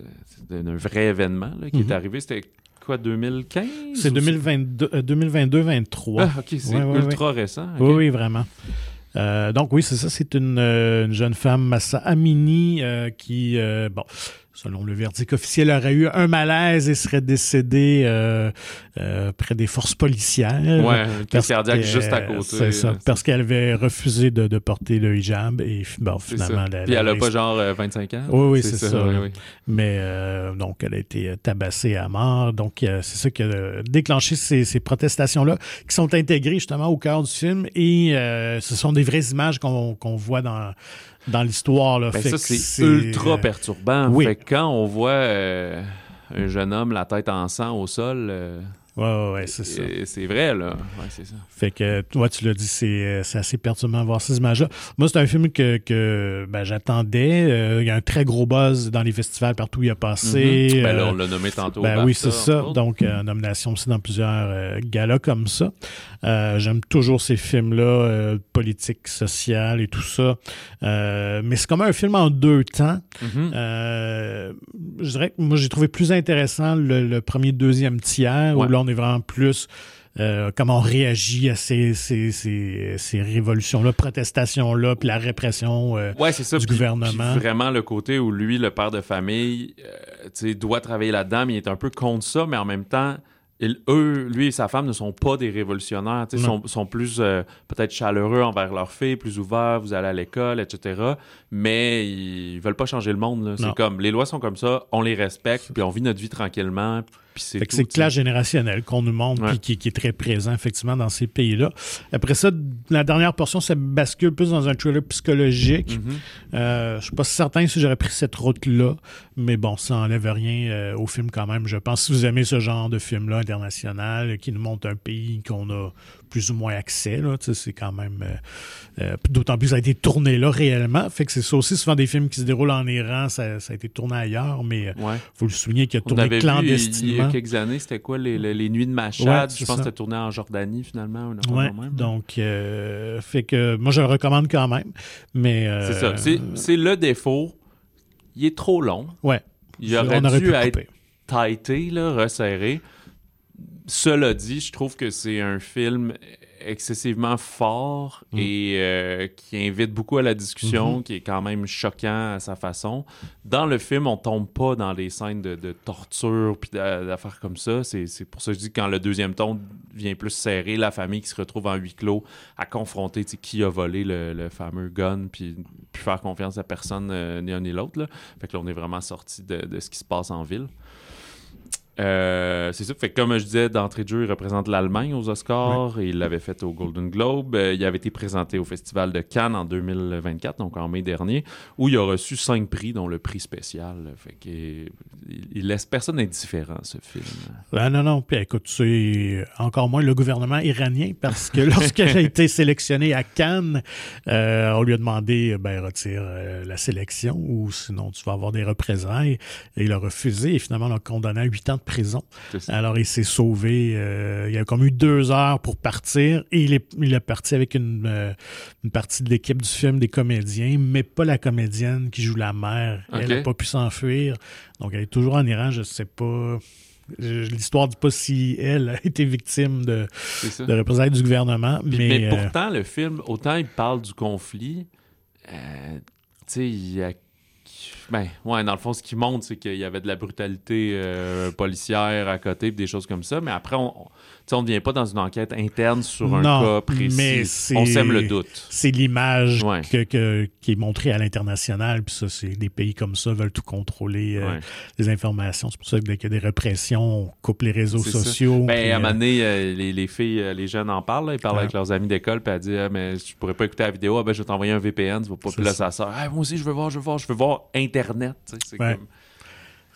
d'un vrai événement là, qui mm-hmm. est arrivé. C'était quoi, deux mille quinze? C'est deux mille vingt-deux, euh, deux mille vingt-deux vingt-trois. Ah, OK, c'est ouais, ultra ouais, récent. Okay. Oui, oui, vraiment. Euh, donc oui, c'est ça, c'est une, euh, une jeune femme, Mahsa Amini, euh, qui, euh, bon, selon le verdict officiel, aurait eu un malaise et serait décédée euh, euh, près des forces policières. Ouais, une crise cardiaque juste à côté. C'est ça, c'est... parce qu'elle avait refusé de, de porter le hijab et bon, finalement... La, Puis elle n'a pas genre euh, vingt-cinq ans? Oui, oui, c'est, c'est ça. ça oui, oui. Mais euh, donc, elle a été tabassée à mort. Donc, euh, c'est ça qui a déclenché ces, ces protestations-là qui sont intégrées justement au cœur du film et euh, ce sont des vraies images qu'on, qu'on voit dans... dans l'histoire. Là. Ben fait ça, que c'est, c'est ultra perturbant. Oui. Fait que quand on voit euh, un jeune homme, la tête en sang au sol, euh, ouais, ouais, ouais, c'est ça. C'est vrai, là. Ouais, c'est ça. Fait que, toi, tu l'as dit, c'est, c'est assez perturbant de voir ces images-là. Moi, c'est un film que, que ben, j'attendais. Euh, il y a un très gros buzz dans les festivals partout où il a passé. Mm-hmm. Euh, ben là, on l'a nommé tantôt. Ben oui, c'est ça. Donc, euh, nomination aussi dans plusieurs euh, galas comme ça. Euh, j'aime toujours ces films-là, euh, politiques, sociales et tout ça. Euh, mais c'est comme un film en deux temps. Mm-hmm. Euh, je dirais que moi, j'ai trouvé plus intéressant le, le premier, deuxième tiers, ouais. où là, on est vraiment plus... Euh, comment on réagit à ces, ces, ces, ces révolutions-là, protestations-là, puis la répression euh, ouais, c'est ça. du puis, gouvernement. Puis vraiment le côté où lui, le père de famille, euh, doit travailler là-dedans, mais il est un peu contre ça, mais en même temps, il, eux, lui et sa femme ne sont pas des révolutionnaires, ils sont, sont plus euh, peut-être chaleureux envers leur fille, plus ouverts, vous allez à l'école, et cetera. Mais ils, ils veulent pas changer le monde. Là. C'est comme, les lois sont comme ça, on les respecte, puis on vit notre vie tranquillement. Puis c'est, fait tout, que c'est le clash générationnel qu'on nous montre ouais. puis qui, qui est très présent effectivement dans ces pays-là. Après ça, la dernière portion, ça bascule plus dans un thriller psychologique. Mm-hmm. Euh, je suis pas certain si j'aurais pris cette route-là, mais bon, ça enlève rien euh, au film quand même. Je pense si vous aimez ce genre de film-là international qui nous montre un pays qu'on a plus ou moins accès, là, c'est quand même... Euh, euh, d'autant plus ça a été tourné là réellement. Fait que c'est ça aussi, souvent des films qui se déroulent en Iran, ça, ça a été tourné ailleurs, mais il euh, ouais. faut le souligner qu'il a tourné vu, clandestinement. Il y a quelques années, c'était quoi, les, les, les nuits de Machhad? Ouais, je pense que c'était tourné en Jordanie, finalement. Oui, donc, euh, fait que moi, je le recommande quand même, mais... Euh, c'est ça, c'est, c'est le défaut. Il est trop long. Ouais. Il aurait, aurait dû être tighté, là, resserré. Cela dit, je trouve que c'est un film excessivement fort mmh. et euh, qui invite beaucoup à la discussion, mmh. qui est quand même choquant à sa façon. Dans le film, on tombe pas dans les scènes de, de torture puis d'affaires comme ça. C'est, c'est pour ça que je dis que quand le deuxième ton vient plus serré, la famille qui se retrouve en huis clos à confronter qui a volé le, le fameux gun puis, puis faire confiance à personne, euh, ni un ni l'autre. Là. Fait que là, on est vraiment sorti de, de ce qui se passe en ville. Euh, c'est ça. Fait que comme je disais, d'entrée de jeu, il représente l'Allemagne aux Oscars. Oui. Et il l'avait fait au Golden Globe. Euh, il avait été présenté au Festival de Cannes en deux mille vingt-quatre, donc en mai dernier, où il a reçu cinq prix, dont le prix spécial. Fait que, il, il laisse personne indifférent, ce film. Ah non, non. Puis écoute, c'est encore moins le gouvernement iranien, parce que lorsqu'il a été sélectionné à Cannes, euh, on lui a demandé, ben, retire euh, la sélection, ou sinon tu vas avoir des représailles. Et il a refusé, et finalement, on l'a condamné à huit ans de prison. Alors, il s'est sauvé. Euh, il a comme eu deux heures pour partir et il est, il est parti avec une, euh, une partie de l'équipe du film des comédiens, mais pas la comédienne qui joue la mère. Okay. Elle n'a pas pu s'enfuir. Donc, elle est toujours en Iran. Je ne sais pas... L'histoire ne dit pas si elle a été victime de, de représailles du gouvernement. Puis, mais, mais euh... pourtant, le film, autant il parle du conflit, euh, tu sais, il y a Ben, ouais, dans le fond, ce qui montre, c'est qu'il y avait de la brutalité euh, policière à côté et des choses comme ça. Mais après, on on ne vient pas dans une enquête interne sur un non, cas précis. Mais on sème le doute. C'est l'image ouais. que, que, qui est montrée à l'international. Puis ça, c'est des pays comme ça veulent tout contrôler, euh, ouais. les informations. C'est pour ça que dès qu'il y a des répressions, on coupe les réseaux c'est sociaux. Ben, puis, à un moment donné, euh, les, les filles, les jeunes en parlent. Là, ils parlent ouais. avec leurs amis d'école. Puis elles disent ah, mais je pourrais pas écouter la vidéo. Ah, ben, je vais t'envoyer un V P N. Tu vas pas. Puis là, ça sort. Ah, moi aussi, je veux voir, je veux voir, je veux voir Internet. C'est ouais. comme...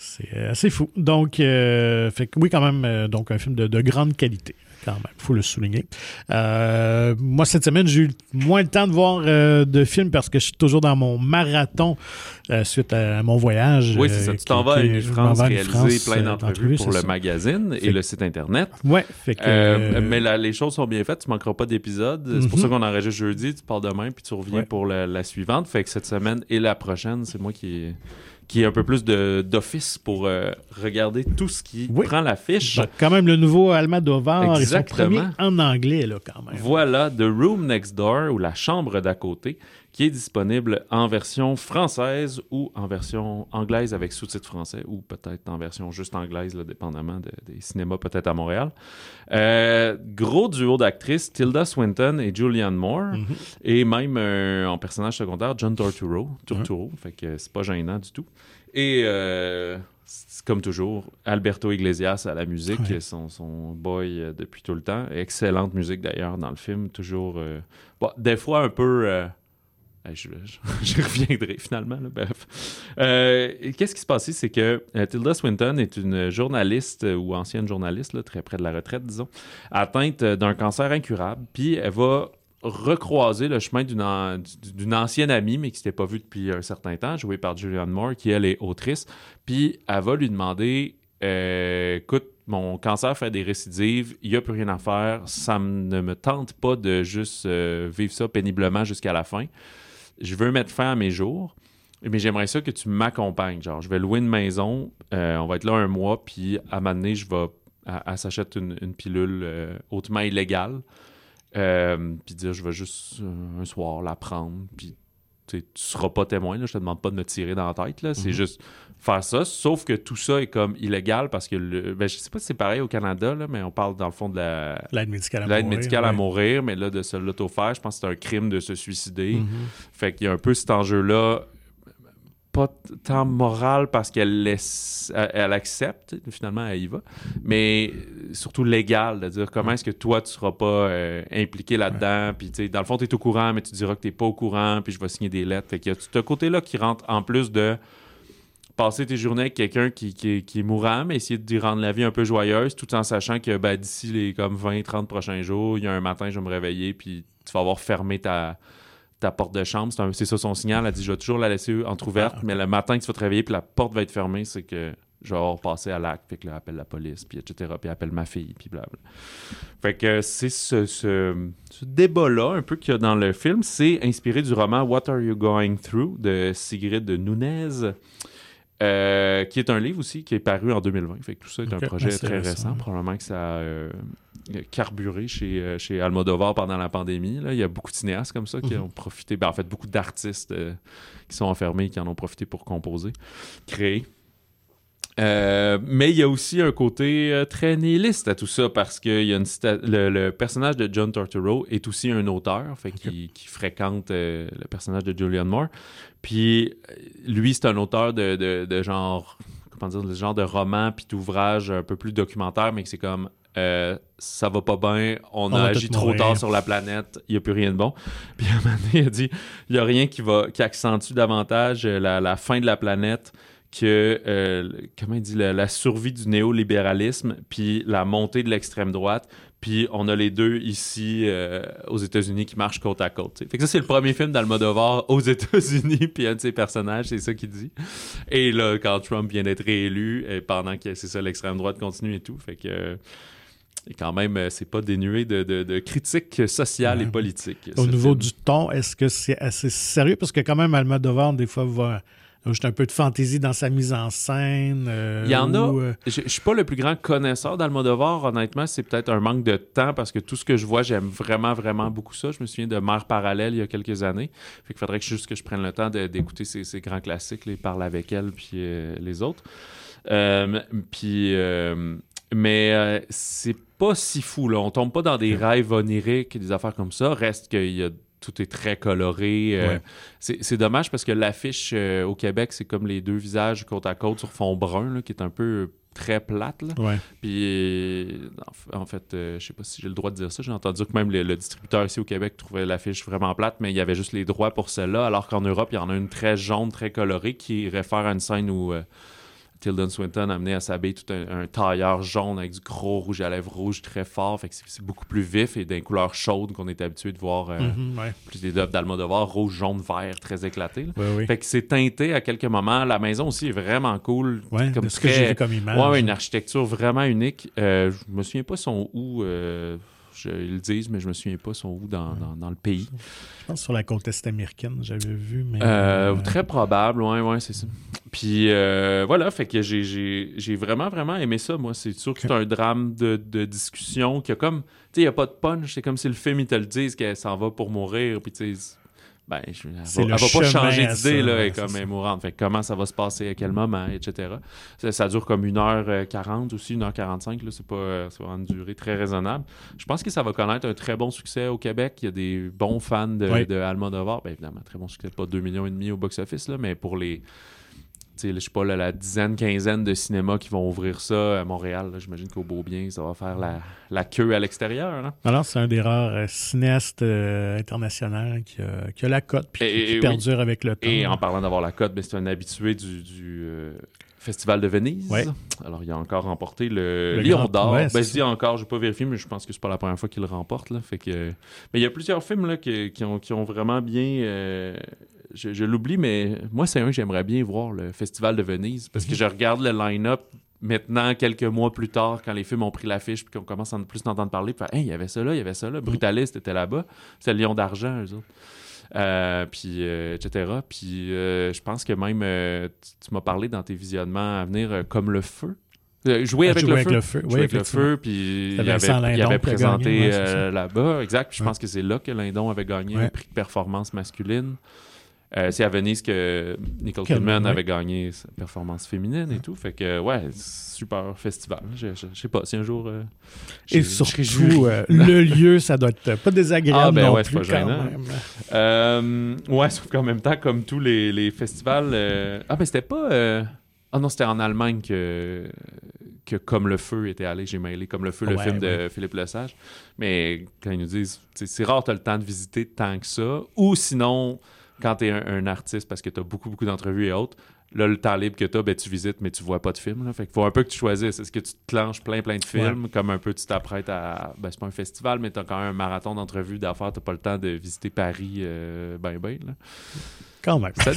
C'est assez fou. Donc, euh, fait que oui, quand même, euh, donc un film de, de grande qualité. Quand même, il faut le souligner. Euh, moi, cette semaine, j'ai eu moins le temps de voir euh, de films parce que je suis toujours dans mon marathon euh, suite à mon voyage. Oui, c'est ça. Euh, tu t'en vas à Unifrance réaliser plein d'entrevues pour le ça. magazine fait et le site Internet. Oui. Fait que, euh, mais la, les choses sont bien faites. Tu ne manqueras pas d'épisodes. Mm-hmm. C'est pour ça qu'on enregistre jeudi. Tu pars demain puis tu reviens ouais. pour la, la suivante. Fait que cette semaine et la prochaine, c'est moi qui... qui est un peu plus de, d'office pour euh, regarder tout ce qui oui. prend l'affiche. Donc, quand même, le nouveau Almodovar et son premier en anglais, là, quand même. Voilà, The Room Next Door, ou La Chambre d'à côté, qui est disponible en version française ou en version anglaise avec sous-titres français, ou peut-être en version juste anglaise, là, dépendamment de, des cinémas, peut-être à Montréal. Euh, gros duo d'actrices, Tilda Swinton et Julianne Moore, mm-hmm. et même euh, en personnage secondaire, John Turturro, Turturro, mm-hmm. fait que c'est pas gênant du tout. Et euh, c'est comme toujours, Alberto Iglesias à la musique, ouais. son, son boy euh, depuis tout le temps. Excellente musique d'ailleurs dans le film, toujours... Euh, bon, des fois un peu... Euh, je, je, je reviendrai finalement. Là, bref. Euh, qu'est-ce qui se passe ici? C'est que euh, Tilda Swinton est une journaliste euh, ou ancienne journaliste, là, très près de la retraite, disons, atteinte euh, d'un cancer incurable. Puis elle va recroiser le chemin d'une, an- d'une ancienne amie, mais qui ne s'était pas vue depuis un certain temps, jouée par Julianne Moore, qui, elle, est autrice. Puis elle va lui demander euh, « Écoute, mon cancer fait des récidives, il n'y a plus rien à faire, ça ne me tente pas de juste euh, vivre ça péniblement jusqu'à la fin. Je veux mettre fin à mes jours, mais j'aimerais ça que tu m'accompagnes. Genre, je vais louer une maison, euh, on va être là un mois, puis à un moment donné, je vais, elle, elle s'achète une, une pilule euh, hautement illégale, euh, puis dire, je vais juste euh, un soir la prendre, puis tu ne seras pas témoin, là, je te demande pas de me tirer dans la tête, là, mm-hmm. c'est juste faire ça, sauf que tout ça est comme illégal parce que, le, ben, je sais pas si c'est pareil au Canada, là, mais on parle dans le fond de la, l'aide médicale à l'aide mourir, médicale ouais. à mourir, mais là, de se l'auto-faire, je pense que c'est un crime de se suicider. Mm-hmm. Fait qu'il y a un peu cet enjeu-là, pas tant moral parce qu'elle laisse, elle, elle accepte, finalement, elle y va, mais surtout légal, de dire comment est-ce que toi, tu seras pas euh, impliqué là-dedans, puis tu sais, dans le fond, tu es au courant, mais tu diras que tu n'es pas au courant, puis je vais signer des lettres. Fait qu'il y a tout ce côté-là qui rentre en plus de passer tes journées avec quelqu'un qui, qui, qui est mourant, mais essayer de lui rendre la vie un peu joyeuse, tout en sachant que ben, d'ici les comme vingt trente prochains jours, il y a un matin, je vais me réveiller, puis tu vas avoir fermé ta... ta porte de chambre, c'est, un, c'est ça son signal. Elle dit, je vais toujours la laisser entrouverte, ah, okay. mais le matin que tu vas te réveiller puis la porte va être fermée, c'est que je vais avoir passé à l'acte, puis que là, elle appelle la police, puis et cetera, puis elle appelle ma fille, puis blablabla. Fait que c'est ce, ce, ce débat-là, un peu qu'il y a dans le film, c'est inspiré du roman What Are You Going Through de Sigrid Nunez, euh, qui est un livre aussi qui est paru en deux mille vingt. Fait que tout ça est okay. un projet ah, très récent. récent. Probablement que ça a euh, carburé chez, euh, chez Almodovar pendant la pandémie. Là. Il y a beaucoup de cinéastes comme ça qui mm-hmm. ont profité. Ben, en fait, beaucoup d'artistes euh, qui sont enfermés et qui en ont profité pour composer, créer. Euh, mais il y a aussi un côté euh, très nihiliste à tout ça parce que y a une cita- le, le personnage de John Turturro est aussi un auteur fait, okay. qui, qui fréquente euh, le personnage de Julianne Moore. Puis lui, c'est un auteur de, de, de genre, comment dire, de genre de roman puis d'ouvrage un peu plus documentaire, mais que c'est comme euh, ça va pas bien, on, on a agi trop mourir. tard sur la planète, il n'y a plus rien de bon. Puis à un moment donné, il a dit il n'y a rien qui, va, qui accentue davantage la, la fin de la planète que, euh, comment il dit, la, la survie du néolibéralisme, puis la montée de l'extrême droite, puis on a les deux ici euh, aux États-Unis qui marchent côte à côte. T'sais. Fait que ça, c'est le premier film d'Almodovar aux États-Unis, puis un de ses personnages, c'est ça qu'il dit. Et là, quand Trump vient d'être réélu, et pendant que c'est ça, l'extrême droite continue et tout, fait que... Euh, et quand même, c'est pas dénué de, de, de critiques sociales ouais. et politiques. Au niveau film. Du ton, est-ce que c'est assez sérieux? Parce que quand même, Almodovar, des fois, va... Juste un peu de fantaisie dans sa mise en scène. Euh, Il y en ou, a. Euh... Je ne suis pas le plus grand connaisseur d'Almodovar, honnêtement. C'est peut-être un manque de temps parce que tout ce que je vois, j'aime vraiment, vraiment beaucoup ça. Je me souviens de Mère parallèle il y a quelques années. Fait qu'il faudrait que juste que je prenne le temps de, d'écouter ces, ces grands classiques, les Parle avec elle puis euh, les autres. Euh, puis, euh, mais euh, c'est pas si fou. Là. On tombe pas dans des rêves oniriques et des affaires comme ça. Reste qu'il y a tout est très coloré. Euh, ouais. c'est, c'est dommage parce que l'affiche euh, au Québec, c'est comme les deux visages côte à côte sur fond brun, là, qui est un peu très plate. Là. Ouais. Puis, euh, en fait, euh, je sais pas si j'ai le droit de dire ça. J'ai entendu que même le, le distributeur ici au Québec trouvait l'affiche vraiment plate, mais il y avait juste les droits pour celle-là, alors qu'en Europe, il y en a une très jaune, très colorée qui réfère à une scène où... Euh, Tilda Swinton a amené à s'habiller tout un, un tailleur jaune avec du gros rouge à lèvres rouge très fort. Fait que c'est, c'est beaucoup plus vif et d'une couleur chaude qu'on est habitué de voir euh, mm-hmm, ouais. plus des œuvres d'Almodovar, rouge, jaune, vert, très éclaté. Oui, oui. Fait que c'est teinté à quelques moments. La maison aussi est vraiment cool. Ouais, comme de ce très... que j'ai vu comme image. Ouais, ouais, une architecture vraiment unique. Euh, je me souviens pas son où... Euh... Je, ils le disent, mais je me souviens pas son où dans, dans, dans le pays. Je pense sur la côte est américaine, j'avais vu. Mais euh, euh... Très probable, ouais, ouais, c'est ça. Puis euh, voilà, fait que j'ai, j'ai, j'ai vraiment, vraiment aimé ça, moi. C'est sûr que c'est un drame de, de discussion qui a comme... Tu sais, il n'y a pas de punch. C'est comme si le film, ils te le disent qu'elle s'en va pour mourir. Puis tu sais... Ben, je, elle c'est va, elle va pas changer d'idée, ça, là, ouais, et comme elle est mourante. Fait que comment ça va se passer, à quel moment, et cetera. Ça, ça dure comme une heure quarante aussi, une heure quarante-cinq, là, c'est pas c'est vraiment une durée très raisonnable. Je pense que ça va connaître un très bon succès au Québec. Il y a des bons fans de, oui. de Almodovar. Ben, évidemment, très bon succès, pas deux millions et demi au box-office, là, mais pour les... Je sais pas, là, la dizaine, quinzaine de cinémas qui vont ouvrir ça à Montréal, là, j'imagine qu'au Beaubien, ça va faire la, la queue à l'extérieur. Hein? Alors, c'est un des rares euh, cinéastes euh, internationaux qui a, qui a la cote puis qui, qui perdure oui. avec le temps. Et en parlant d'avoir la cote, ben, c'est un habitué du, du euh, Festival de Venise. Ouais. Alors, il a encore remporté le, le Lion grand... d'or. Ouais, ben, je dis encore, je n'ai pas vérifié, mais je pense que c'est pas la première fois qu'il le remporte. Là. Fait que... Mais il y a plusieurs films là, qui, qui, ont, qui ont vraiment bien... Euh... Je, je l'oublie, mais moi, c'est un que j'aimerais bien voir, le Festival de Venise, parce que je regarde le line-up maintenant, quelques mois plus tard, quand les films ont pris l'affiche puis qu'on commence à plus entendre parler, puis hey, il y avait ça là, il y avait ça là. Brutaliste était là-bas. C'était le Lion d'argent, eux autres. Euh, puis, euh, et cetera. Puis, euh, je pense que même, euh, tu, tu m'as parlé dans tes visionnements à venir, euh, comme le feu. Euh, jouer avec, jouer le, avec feu. le feu. Jouer oui, avec le feu, puis il avait, il avait présenté gagné, ouais, euh, là-bas. Exact. Puis je ouais. pense que c'est là que Lindon avait gagné ouais. un prix de performance masculine. Euh, c'est à Venise que Nicole Kidman ouais. avait gagné sa performance féminine et tout. Fait que, ouais, super festival. Je, je, je sais pas, si un jour... Euh, et surtout, euh, le lieu, ça doit être pas désagréable ah, ben non ouais, plus, c'est pas gênant. Euh, ouais, sauf qu'en même temps, comme tous les, les festivals... Euh... Ah, ben c'était pas... Euh... Ah non, c'était en Allemagne que... que Comme le feu était allé. J'ai mêlé Comme le feu, le ouais, film ouais. de Philippe Lesage. Mais quand ils nous disent... C'est rare que tu as le temps de visiter tant que ça. Ou sinon... Quand tu es un, un artiste, parce que tu as beaucoup, beaucoup d'entrevues et autres, là, le temps libre que tu as, ben, tu visites, mais tu vois pas de film. Là. Fait qu'il faut un peu que tu choisisses. Est-ce que tu te clenches plein, plein de films, ouais. comme un peu tu t'apprêtes à... Ben, c'est pas un festival, mais tu as quand même un marathon d'entrevues, d'affaires. Tu n'as pas le temps de visiter Paris euh, ben, ben. Là. Quand même. Ça...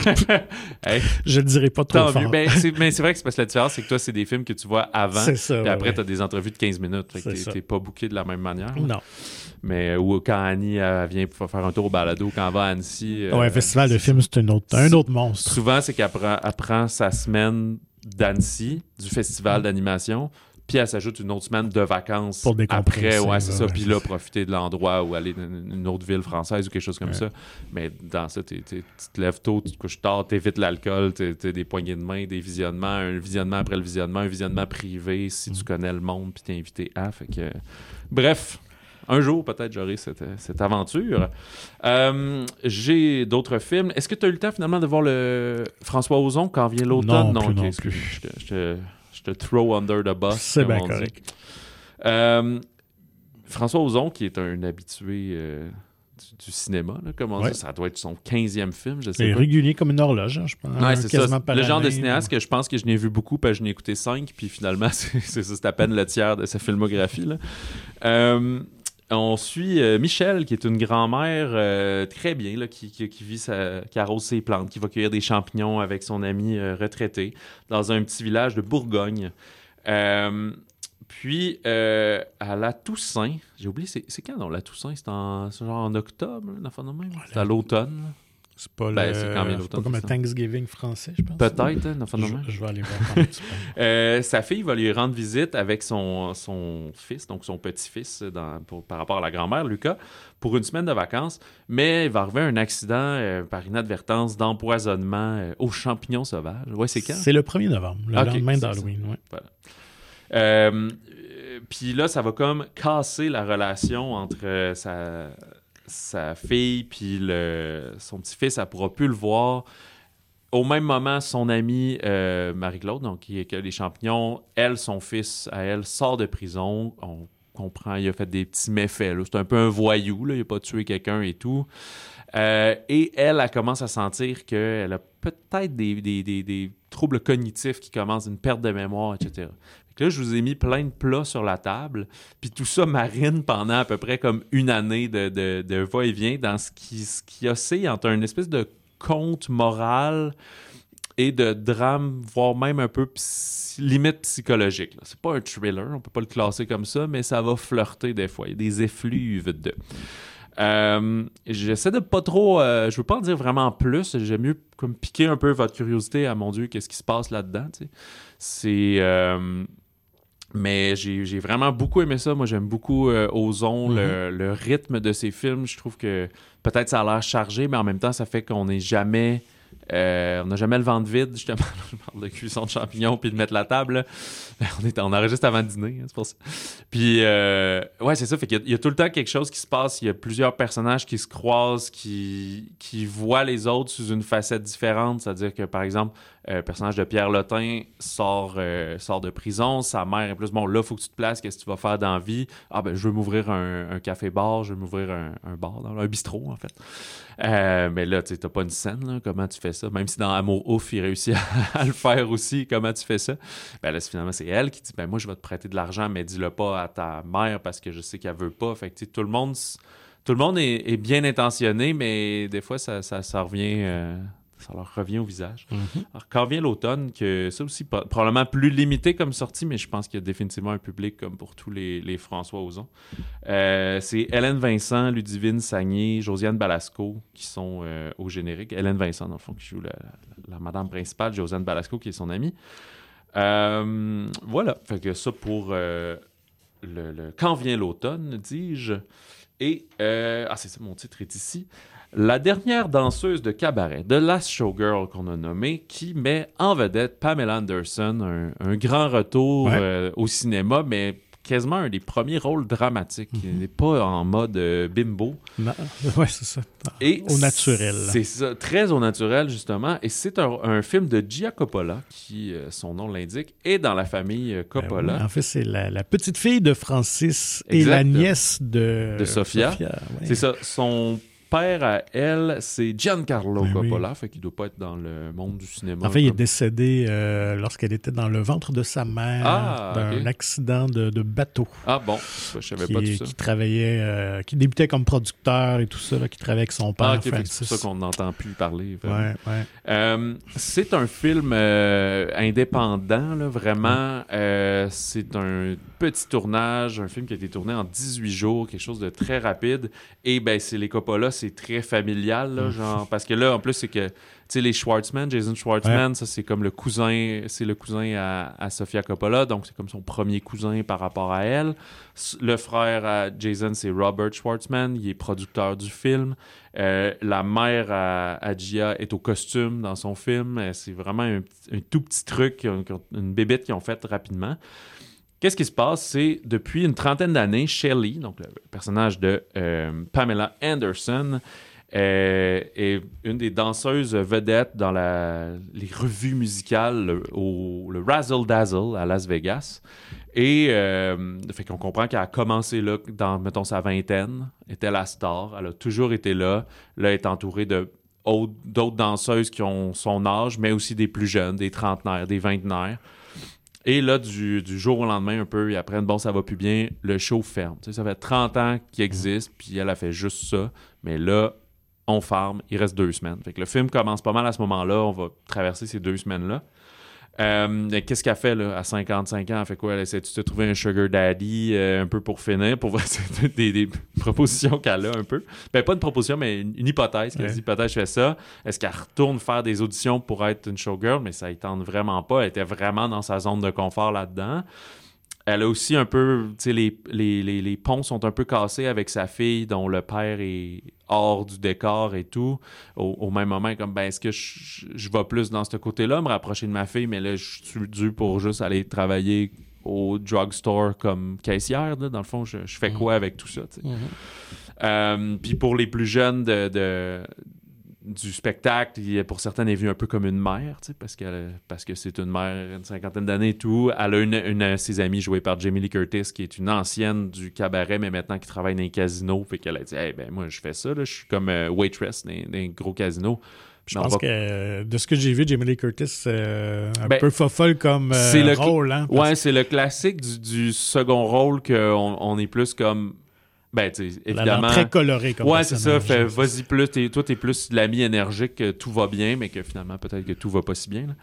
hey. Je le dirais pas trop fort. Ben, c'est, mais c'est vrai que c'est parce que la différence, c'est que toi, c'est des films que tu vois avant. C'est ça. Puis après, ouais. tu as des entrevues de quinze minutes. Fait que t'es, t'es pas booké de la même manière. Là. Non. Mais ou quand Annie elle vient pour faire un tour au balado, quand elle va à Annecy. Euh, ouais, un festival de films, c'est un autre, un autre monstre. Souvent, c'est qu'elle prend, elle prend sa semaine d'Annecy, du festival d'animation, puis elle s'ajoute une autre semaine de vacances pour après. Ouais, c'est ouais, ça. Ouais, puis là, profiter de l'endroit ou aller dans une autre ville française ou quelque chose comme ouais. ça. Mais dans ça, t'es, t'es, tu te lèves tôt, tu te couches tard, t'évites l'alcool, t'as des poignées de main, des visionnements, un visionnement après le visionnement, un visionnement privé si mm. tu connais le monde puis t'es invité à. Fait que... Bref. Un jour, peut-être, j'aurai cette, cette aventure. Euh, j'ai d'autres films. Est-ce que tu as eu le temps, finalement, de voir le François Ozon quand vient l'automne? Non, non, plus, okay, non plus. Je te, je, te, je te throw under the bus. C'est bien correct. Euh, François Ozon, qui est un habitué euh, du, du cinéma, là, comment ouais. ça, ça doit être son quinzième film, je sais pas. régulier comme une horloge, hein, je pense. Ouais, c'est ça. Le genre de cinéaste que je pense que je n'ai vu beaucoup, parce que je n'ai écouté cinq, puis finalement, c'est, c'est ça, c'est à peine le tiers de sa filmographie. Là. Euh, On suit euh, Michel, qui est une grand-mère euh, très bien, là, qui, qui, qui vit sa, qui arrose ses plantes, qui va cueillir des champignons avec son ami euh, retraité dans un petit village de Bourgogne. Euh, puis, euh, à la Toussaint, j'ai oublié, c'est, c'est quand, non, la Toussaint? C'est, en, c'est genre en octobre, là, dans même? C'est à l'automne, là. C'est pas, ben, le... c'est quand même c'est pas comme un Thanksgiving français, je pense. Peut-être, hein, dans je, je vais aller voir un petit peu. euh, sa fille va lui rendre visite avec son, son fils, donc son petit-fils, dans, pour, par rapport à la grand-mère, Lucas, pour une semaine de vacances. Mais il va arriver un accident euh, par inadvertance d'empoisonnement euh, aux champignons sauvages. Ouais, c'est quand? C'est le premier novembre, le okay, lendemain d'Halloween. Ouais. Voilà. Euh, Puis là, ça va comme casser la relation entre euh, sa... sa fille puis le, son petit-fils, elle pourra plus le voir. Au même moment, son amie euh, Marie-Claude, donc qui, qui a les champignons, elle, son fils, à elle, sort de prison. On comprend, il a fait des petits méfaits. Là. C'est un peu un voyou, là. Il n'a pas tué quelqu'un et tout. Euh, et elle, elle commence à sentir qu'elle a peut-être des, des, des, des troubles cognitifs qui commencent, une perte de mémoire, et cetera. Fait que là, je vous ai mis plein de plats sur la table, puis tout ça marine pendant à peu près comme une année de, de, de va-et-vient dans ce qui, ce qui oscille entre une espèce de conte moral et de drame, voire même un peu psy- limite psychologique. Là. C'est pas un thriller, on peut pas le classer comme ça, mais ça va flirter des fois. Il y a des effluves de... Euh, j'essaie de pas trop... Euh, je veux pas en dire vraiment plus. J'aime mieux comme piquer un peu votre curiosité à, mon Dieu, qu'est-ce qui se passe là-dedans, tu sais. C'est... Euh, mais j'ai, j'ai vraiment beaucoup aimé ça. Moi, j'aime beaucoup euh, Ozon, mm-hmm. le, le rythme de ses films. Je trouve que peut-être ça a l'air chargé, mais en même temps, ça fait qu'on n'est jamais... Euh, on n'a jamais le ventre vide, justement. Je parle de cuisson de champignons puis de mettre la table. On, est, on enregistre avant le dîner, hein, c'est pour ça. Puis, euh, ouais, c'est ça. Fait qu'il y a, il y a tout le temps quelque chose qui se passe. Il y a plusieurs personnages qui se croisent, qui, qui voient les autres sous une facette différente. C'est-à-dire que, par exemple, euh, le personnage de Pierre Lotin sort, euh, sort de prison. Sa mère est plus, bon, là, il faut que tu te places. Qu'est-ce que tu vas faire dans la vie? Ah, ben, je veux m'ouvrir un, un café-bar. Je veux m'ouvrir un, un bar, un bistrot, en fait. Euh, mais là, tu sais, t'as pas une scène, là. Comment tu fais ça? Même si dans Amour Ouf, il réussit à, à le faire aussi. Comment tu fais ça? Ben là, finalement, c'est elle qui dit, ben moi, je vais te prêter de l'argent, mais dis-le pas à ta mère parce que je sais qu'elle veut pas. Fait que, tu sais, tout le monde, tout le monde est, est bien intentionné, mais des fois, ça, ça, ça revient... Euh... ça leur revient au visage. Mm-hmm. Alors, quand vient l'automne, que ça aussi, probablement plus limité comme sortie, mais je pense qu'il y a définitivement un public comme pour tous les, les François Ozon. Euh, c'est Hélène Vincent, Ludivine Sagné, Josiane Balasco qui sont euh, au générique. Hélène Vincent, dans le fond, qui joue la, la, la madame principale, Josiane Balasco qui est son amie. Euh, voilà, fait que ça pour euh, le, le Quand vient l'automne, dis-je. Et, euh, ah c'est ça, mon titre est ici. La dernière danseuse de cabaret, The Last Showgirl qu'on a nommée, qui met en vedette Pamela Anderson, un, un grand retour ouais. euh, au cinéma, mais quasiment un des premiers rôles dramatiques. Mm-hmm. Il n'est pas en mode euh, bimbo. Oui, c'est ça. Et au naturel. C'est ça, très au naturel, justement. Et c'est un, un film de Gia Coppola, qui, euh, son nom l'indique, est dans la famille Coppola. Ben oui, en fait, c'est la, la petite fille de Francis exact. Et la nièce de, de Sofia. Sofia ouais. C'est ça. Son père à elle, c'est Giancarlo ben Coppola, oui. Fait qu'il ne doit pas être dans le monde du cinéma. En fait, il est décédé euh, lorsqu'elle était dans le ventre de sa mère ah, d'un okay. accident de, de bateau. Ah bon, je savais pas tout ça. Qui travaillait, euh, qui débutait comme producteur et tout ça, là, qui travaillait avec son père. Ah, okay, Francis. C'est pour ça qu'on n'entend plus parler. Ouais, ouais. Euh, c'est un film euh, indépendant, là, vraiment. Euh, c'est un petit tournage, un film qui a été tourné en dix-huit jours, quelque chose de très rapide. Et ben, c'est les Coppola, c'est très familial, là, genre, parce que là, en plus, c'est que, tu sais, les Schwartzman, Jason Schwartzman, ouais. ça, c'est comme le cousin, c'est le cousin à, à Sofia Coppola, donc c'est comme son premier cousin par rapport à elle. Le frère à Jason, c'est Robert Schwartzman, il est producteur du film. Euh, la mère à, à Gia est au costume dans son film. C'est vraiment un, un tout petit truc, une bébête qu'ils ont faite rapidement. Qu'est-ce qui se passe? C'est depuis une trentaine d'années, Shelley, donc le personnage de euh, Pamela Anderson, euh, est une des danseuses vedettes dans la, les revues musicales, le, au, le Razzle Dazzle à Las Vegas. Et euh, fait qu'on comprend qu'elle a commencé là, dans, mettons, sa vingtaine, était la star. Elle a toujours été là. Là, elle est entourée de autres, d'autres danseuses qui ont son âge, mais aussi des plus jeunes, des trentenaires, des vingtenaires. Et là, du, du jour au lendemain, un peu, ils apprennent, bon, ça va plus bien, le show ferme. Tu sais, ça fait trente ans qu'il existe, puis elle a fait juste ça. Mais là, on ferme, il reste deux semaines. Fait que le film commence pas mal à ce moment-là, on va traverser ces deux semaines-là. Euh, qu'est-ce qu'elle fait là, à cinquante-cinq ans? Elle fait quoi? Elle essaie de trouver un sugar daddy euh, un peu pour finir, pour voir des, des propositions qu'elle a un peu. Ben, pas une proposition, mais une, une hypothèse. Qu'elle ouais. dit, peut-être je fais ça. Est-ce qu'elle retourne faire des auditions pour être une showgirl? Mais ça ne tente vraiment pas. Elle était vraiment dans sa zone de confort là-dedans. Elle a aussi un peu, tu sais, les, les, les, les ponts sont un peu cassés avec sa fille, dont le père est hors du décor et tout. Au, au même moment, comme, ben, est-ce que je, je vais plus dans ce côté-là, me rapprocher de ma fille, mais là, je suis dû pour juste aller travailler au drugstore comme caissière, là. Dans le fond, je, je fais quoi avec tout ça, tu sais? Mm-hmm. Euh, puis pour les plus jeunes de... de du spectacle. Il, pour certaines, elle est venue un peu comme une mère, parce, qu'elle, parce que c'est une mère, une cinquantaine d'années et tout. Elle a une, une de ses amies jouée par Jamie Lee Curtis, qui est une ancienne du cabaret, mais maintenant qui travaille dans un casino. Fait qu'elle a dit hey, ben moi, je fais ça, là, je suis comme euh, waitress dans, dans un gros casino. Je pense va... que euh, de ce que j'ai vu, Jamie Lee Curtis, euh, un ben, peu fofolle comme euh, c'est le rôle. Hein, ouais, parce... c'est le classique du, du second rôle qu'on on est plus comme. Ben, tu sais, évidemment. Très coloré comme ouais, c'est ça. Fait, vas-y plus. T'es, toi, t'es plus l'ami énergique, que tout va bien, mais que finalement, peut-être que tout va pas si bien. Là.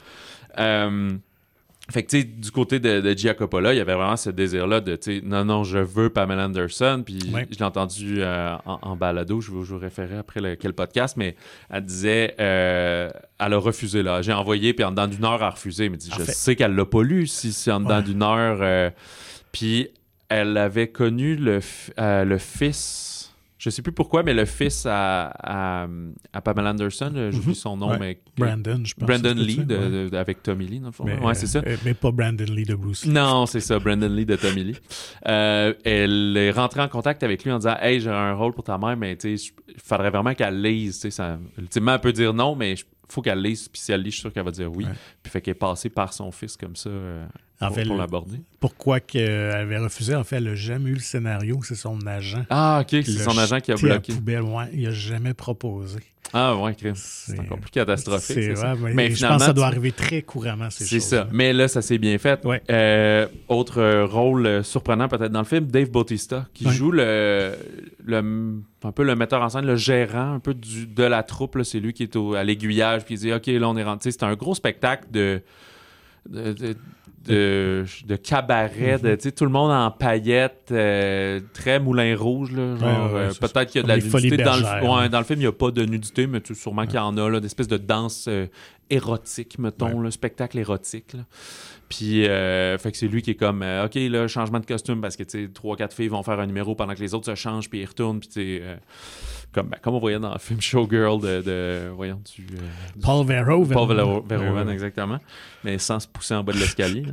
Euh, fait que, tu sais, du côté de, de Gia Coppola, il y avait vraiment ce désir-là de, tu sais, non, non, je veux Pamela Anderson. Puis, ouais. je l'ai entendu euh, en, en balado, je vous, je vous référais après le, quel podcast, mais elle disait, euh, elle a refusé, là. J'ai envoyé, puis en dedans d'une heure, elle a refusé. Elle me dit, en je fait. sais qu'elle l'a pas lu, si c'est en dedans ouais. d'une heure. Euh, puis, elle avait connu le, euh, le fils, je sais plus pourquoi, mais le fils à, à, à Pamela Anderson, j'oublie son nom, ouais. mais... Brandon, je pense. Brandon Lee, ça, de, ouais. de, avec Tommy Lee, dans le fond. Mais, ouais, c'est ça. Euh, mais pas Brandon Lee de Bruce Lee. Non, c'est ça, Brandon Lee de Tommy Lee. Euh, elle est rentrée en contact avec lui en disant « Hey, j'ai un rôle pour ta mère, mais tu sais, il faudrait vraiment qu'elle lise. » Tu sais, ça, ultimement, elle peut dire non, mais il faut qu'elle lise, puis si elle lit, je suis sûr qu'elle va dire oui. Ouais. Puis fait qu'elle est passée par son fils comme ça... Euh, En pour, fait, pour le, l'aborder. Pourquoi qu'elle avait refusé? En fait, elle n'a jamais eu le scénario. C'est son agent. Ah, OK. C'est son agent qui a bloqué. À poubelle, ouais, il n'a jamais proposé. Ah, ouais, Chris. C'est, c'est encore plus catastrophique. C'est, c'est vrai, mais, mais je finalement, pense que ça doit arriver très couramment, ces c'est choses. C'est ça. Mais là, ça s'est bien fait. Ouais. Euh, autre euh, rôle euh, surprenant peut-être dans le film, Dave Bautista, qui ouais. joue le, le, un peu le metteur en scène, le gérant un peu du, de la troupe. Là. C'est lui qui est au, à l'aiguillage, puis il dit « OK, là, on est rentré. » C'est un gros spectacle de... de, de De, de cabaret, mm-hmm. de, tout le monde en paillettes, euh, très moulin rouge. Là, genre, ouais, ouais, euh, peut-être ça. Qu'il y a de la nudité. Dans le, ouais, dans le film, il n'y a pas de nudité, mais tu, sûrement ouais. qu'il y en a, là, d'espèces de danse euh, érotique, mettons, ouais. là, spectacle érotique. Là. Puis, euh, fait que c'est lui qui est comme, euh, OK, là, changement de costume, parce que, tu sais, trois, quatre filles vont faire un numéro pendant que les autres se changent, puis ils retournent, puis, tu sais, euh, comme, ben, comme on voyait dans le film Showgirl de, de voyons, du... Euh, du Paul Verhoeven. Paul Verhoeven, Verhoeven ouais. exactement, mais sans se pousser en bas de l'escalier.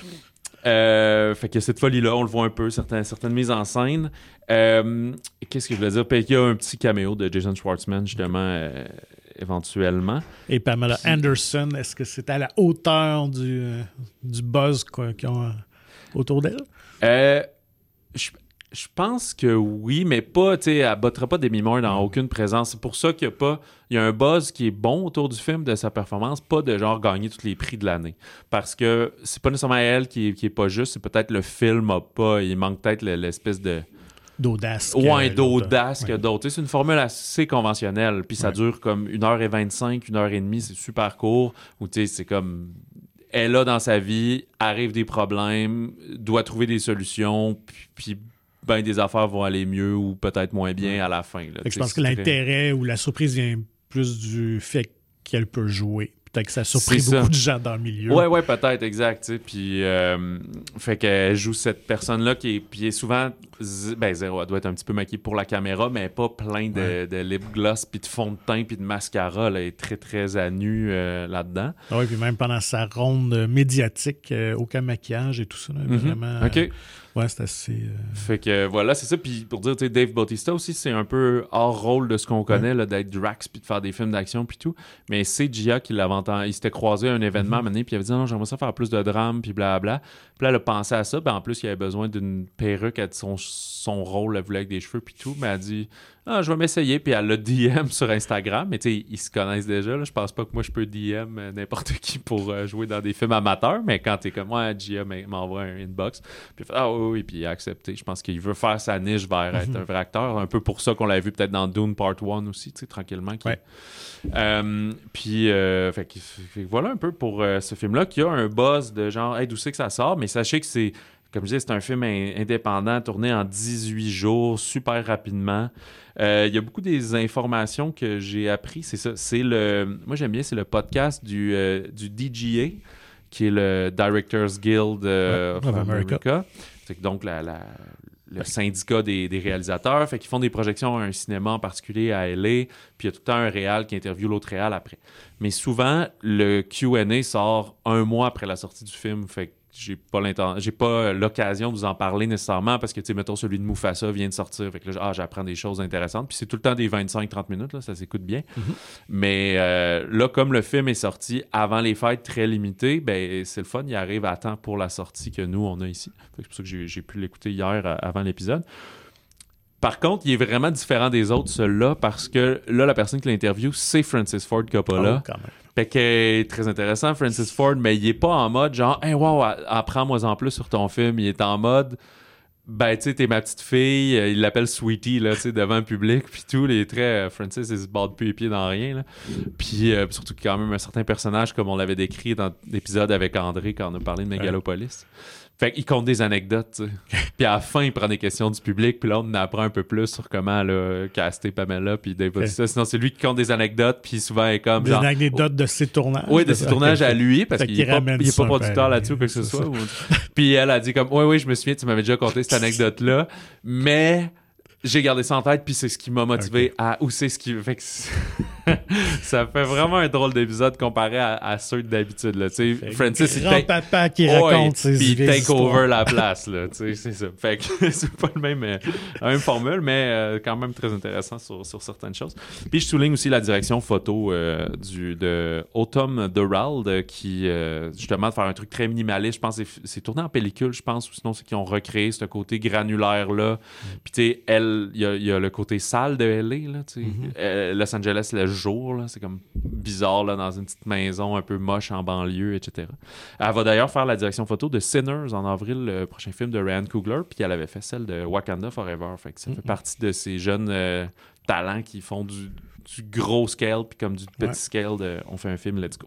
euh, fait que cette folie-là, on le voit un peu, certaines, certaines mises en scène. Euh, qu'est-ce que je voulais dire? Puis, il y a un petit caméo de Jason Schwartzman, justement, euh, éventuellement. Et Pamela Puis, Anderson, est-ce que c'est à la hauteur du, euh, du buzz quoi, qu'ils ont euh, autour d'elle? Euh, je, je pense que oui, mais pas, tu sais, elle ne battra pas Demi Moore dans aucune présence. C'est pour ça qu'il y a pas, il y a un buzz qui est bon autour du film, de sa performance, pas de genre gagner tous les prix de l'année. Parce que c'est pas nécessairement elle qui est, qui est pas juste, c'est peut-être le film a pas, il manque peut-être l'espèce de... d'audace. Ouais, d'audace que d'autres. Ouais. C'est une formule assez conventionnelle. Puis ça ouais. dure comme une heure vingt-cinq, une heure trente, c'est super court. Ou tu sais, c'est comme... Elle a dans sa vie, arrive des problèmes, doit trouver des solutions, puis, puis ben des affaires vont aller mieux ou peut-être moins bien ouais. à la fin. Là, je pense que l'intérêt très... ou la surprise vient plus du fait qu'elle peut jouer. Peut-être que ça surpris beaucoup ça. de gens dans le milieu. Ouais, ouais, peut-être, exact. Tu sais. Puis, euh, fait qu'elle joue cette personne-là qui est, puis est souvent, ben zéro, elle doit être un petit peu maquillée pour la caméra, mais pas plein de, ouais. de lip gloss, puis de fond de teint, puis de mascara. Là, elle est très, très à nu euh, là-dedans. Ah oui, puis même pendant sa ronde médiatique, euh, aucun maquillage et tout ça. Là, mm-hmm. Vraiment. OK. Euh, ouais, c'est assez... Euh... Fait que voilà, c'est ça. Puis pour dire, tu sais, Dave Bautista aussi, c'est un peu hors rôle de ce qu'on connaît, ouais. là, d'être Drax, puis de faire des films d'action, puis tout. Mais c'est Gia qui l'avait entendu. Il s'était croisé à un événement mm-hmm. à un moment donné, puis il avait dit non, j'aimerais ça faire plus de drame, puis blablabla. Puis là, elle a pensé à ça. Puis en plus, il avait besoin d'une perruque à son, son rôle, elle voulait avec des cheveux, puis tout. Mais elle a dit ah, je vais m'essayer. Puis elle l'a D M sur Instagram. Mais tu sais, ils se connaissent déjà. Là. Je pense pas que moi, je peux D M n'importe qui pour euh, jouer dans des films amateurs. Mais quand t'es comme ouais, Gia m'envoie un inbox. Puis il fait ah oui, oui, puis il a accepté. Je pense qu'il veut faire sa niche vers être mm-hmm. un vrai acteur. Un peu pour ça qu'on l'avait vu peut-être dans Dune Part un aussi, tu sais, tranquillement. Qui... Ouais. Euh, puis, euh, fait, que, fait, voilà un peu pour euh, ce film-là qui a un buzz de genre, hey, d'où c'est que ça sort? Mais sachez que c'est, comme je disais, c'est un film in- indépendant, tourné en dix-huit jours, super rapidement. Il euh, y a beaucoup des informations que j'ai appris. C'est ça. C'est le, moi, j'aime bien, c'est le podcast du, euh, du D G A, qui est le Directors Guild euh, ouais, of America. America. C'est donc la. la le syndicat des, des réalisateurs, fait qu'ils font des projections à un cinéma en particulier à L A, puis il y a tout le temps un réal qui interviewe l'autre réal après. Mais souvent, le Q and A sort un mois après la sortie du film, fait j'ai pas l'intention, j'ai pas l'occasion de vous en parler nécessairement parce que, tu sais, mettons, celui de Mufasa vient de sortir. Fait que là, ah, j'apprends des choses intéressantes. Puis c'est tout le temps des vingt-cinq trente minutes, là, ça s'écoute bien. Mm-hmm. Mais euh, là, comme le film est sorti avant les fêtes, très limité, ben c'est le fun. Il arrive à temps pour la sortie que nous, on a ici. Fait que c'est pour ça que j'ai, j'ai pu l'écouter hier euh, avant l'épisode. Par contre, il est vraiment différent des autres, celui-là, parce que là, la personne qui l'interview, c'est Francis Ford Coppola. Oh, quand même. Fait que est très intéressant, Francis Ford, mais il est pas en mode genre, hey, wow, apprends-moi en plus sur ton film. Il est en mode, ben, tu sais, t'es ma petite fille. Il l'appelle Sweetie, là, tu sais, devant le public. Puis tout, il est très. Francis, il se barre plus les pieds dans rien, là. Puis euh, surtout qu'il y a quand même un certain personnage, comme on l'avait décrit dans l'épisode avec André quand on a parlé de Megalopolis. Fait qu'il compte des anecdotes, tu sais. Puis à la fin, il prend des questions du public, puis là, on en apprend un peu plus sur comment là, caster Pamela, puis Dave Bautista. Sinon, c'est lui qui compte des anecdotes, puis souvent, il est comme... Des genre, anecdotes de ses tournages. Oui, de ses tournages à lui, parce qu'il n'est pas, il est pas producteur là-dessus ou quoi que ce soit. Ou... Puis elle a dit comme, oui, oui, je me souviens, tu m'avais déjà conté cette anecdote-là, mais... J'ai gardé ça en tête, puis c'est ce qui m'a motivé okay. à... Ou c'est ce qui... Fait que ça fait vraiment un drôle d'épisode comparé à, à ceux d'habitude, là. Tu sais, Francis... C'est grand papa qui raconte ouais, ses puis il take histoires. over la place, là. Tu sais, c'est ça. Fait que c'est pas le même, euh, la même formule, mais euh, quand même très intéressant sur, sur certaines choses. Puis je souligne aussi la direction photo euh, du, de Autumn Durald, qui, euh, justement, de faire un truc très minimaliste. Je pense que c'est, c'est tourné en pellicule, je pense, ou sinon c'est qu'ils ont recréé ce côté granulaire-là. Mm. Puis tu sais, elle, il y, a, il y a le côté sale de L A, là, tu sais. Mm-hmm. euh, Los Angeles, le jour, là, c'est comme bizarre, là, dans une petite maison un peu moche en banlieue, et cetera. Elle va d'ailleurs faire la direction photo de Sinners en avril, le prochain film de Ryan Coogler, puis elle avait fait celle de Wakanda Forever. Fait que ça mm-hmm. fait partie de ces jeunes euh, talents qui font du, du gros scale, puis comme du petit ouais. scale, de, on fait un film, let's go.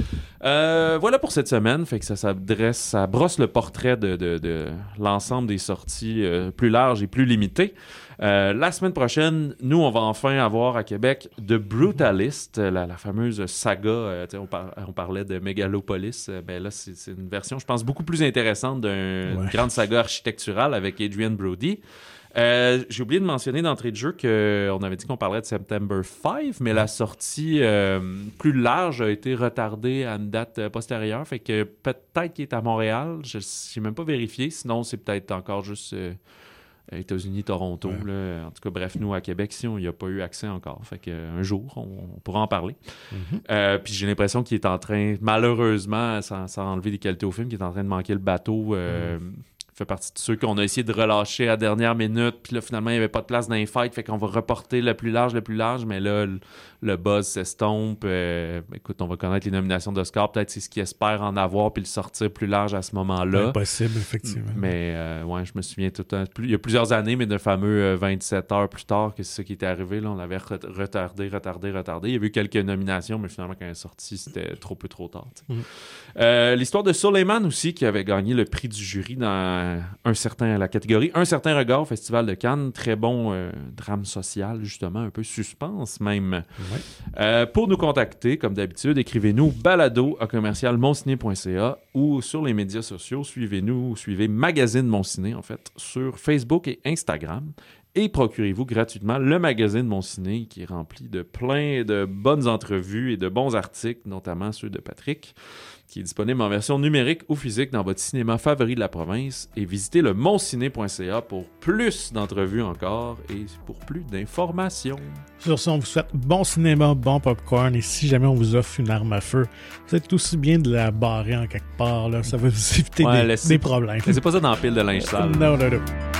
Euh, voilà pour cette semaine. Fait que ça s'adresse, ça brosse le portrait de, de, de l'ensemble des sorties euh, plus larges et plus limitées. Euh, la semaine prochaine, nous, on va enfin avoir à Québec The Brutalist, la, la fameuse saga. Euh, on, par, on parlait de Megalopolis. Euh, ben là, c'est, c'est une version, je pense, beaucoup plus intéressante d'une ouais. grande saga architecturale avec Adrian Brody. Euh, j'ai oublié de mentionner d'entrée de jeu qu'on avait dit qu'on parlerait de September cinq, mais la sortie euh, plus large a été retardée à une date euh, postérieure. Fait que peut-être qu'il est à Montréal. Je n'ai même pas vérifié. Sinon, c'est peut-être encore juste... Euh, États-Unis, Toronto, ouais. là. En tout cas, bref, nous, à Québec, si on n'y a pas eu accès encore. Fait qu'un jour, on, on pourra en parler. Mm-hmm. Euh, puis j'ai l'impression qu'il est en train, malheureusement, sans, sans enlever des qualités au film, qu'il est en train de manquer le bateau. Euh, mm. fait partie de ceux qu'on a essayé de relâcher à la dernière minute. Puis là, finalement, il n'y avait pas de place dans les fights. Fait qu'on va reporter le plus large, le plus large. Mais là, le, le buzz s'estompe. Euh, écoute, on va connaître les nominations d'Oscar. Peut-être c'est ce qu'ils espèrent en avoir puis le sortir plus large à ce moment-là. Impossible, effectivement. Mais euh, ouais, je me souviens tout le temps. Il y a plusieurs années, mais d'un fameux euh, vingt-sept heures plus tard que c'est ça qui était arrivé. Là, on l'avait retardé, retardé, retardé. Il y a eu quelques nominations, mais finalement, quand elle est sortie, c'était trop peu trop tard. Mm. Euh, l'histoire de Suleiman aussi, qui avait gagné le prix du jury dans un certain, la catégorie Un certain regard au Festival de Cannes. Très bon euh, drame social, justement, un peu suspense même. Ouais. Euh, pour nous contacter, comme d'habitude, écrivez-nous balado à commercial monciné point c a ou sur les médias sociaux, suivez-nous, suivez Magazine Monciné, en fait, sur Facebook et Instagram. Et procurez-vous gratuitement le magazine Mon Ciné, qui est rempli de plein de bonnes entrevues et de bons articles, notamment ceux de Patrick, qui est disponible en version numérique ou physique dans votre cinéma favori de la province. Et visitez le monciné point c a pour plus d'entrevues encore et pour plus d'informations. Sur ce, on vous souhaite bon cinéma, bon popcorn. Et si jamais on vous offre une arme à feu, vous êtes aussi bien de la barrer en quelque part. Là. Ça va vous éviter ouais, des, laissez, des problèmes. C'est pas ça dans la pile de linge sale. Non, non, non.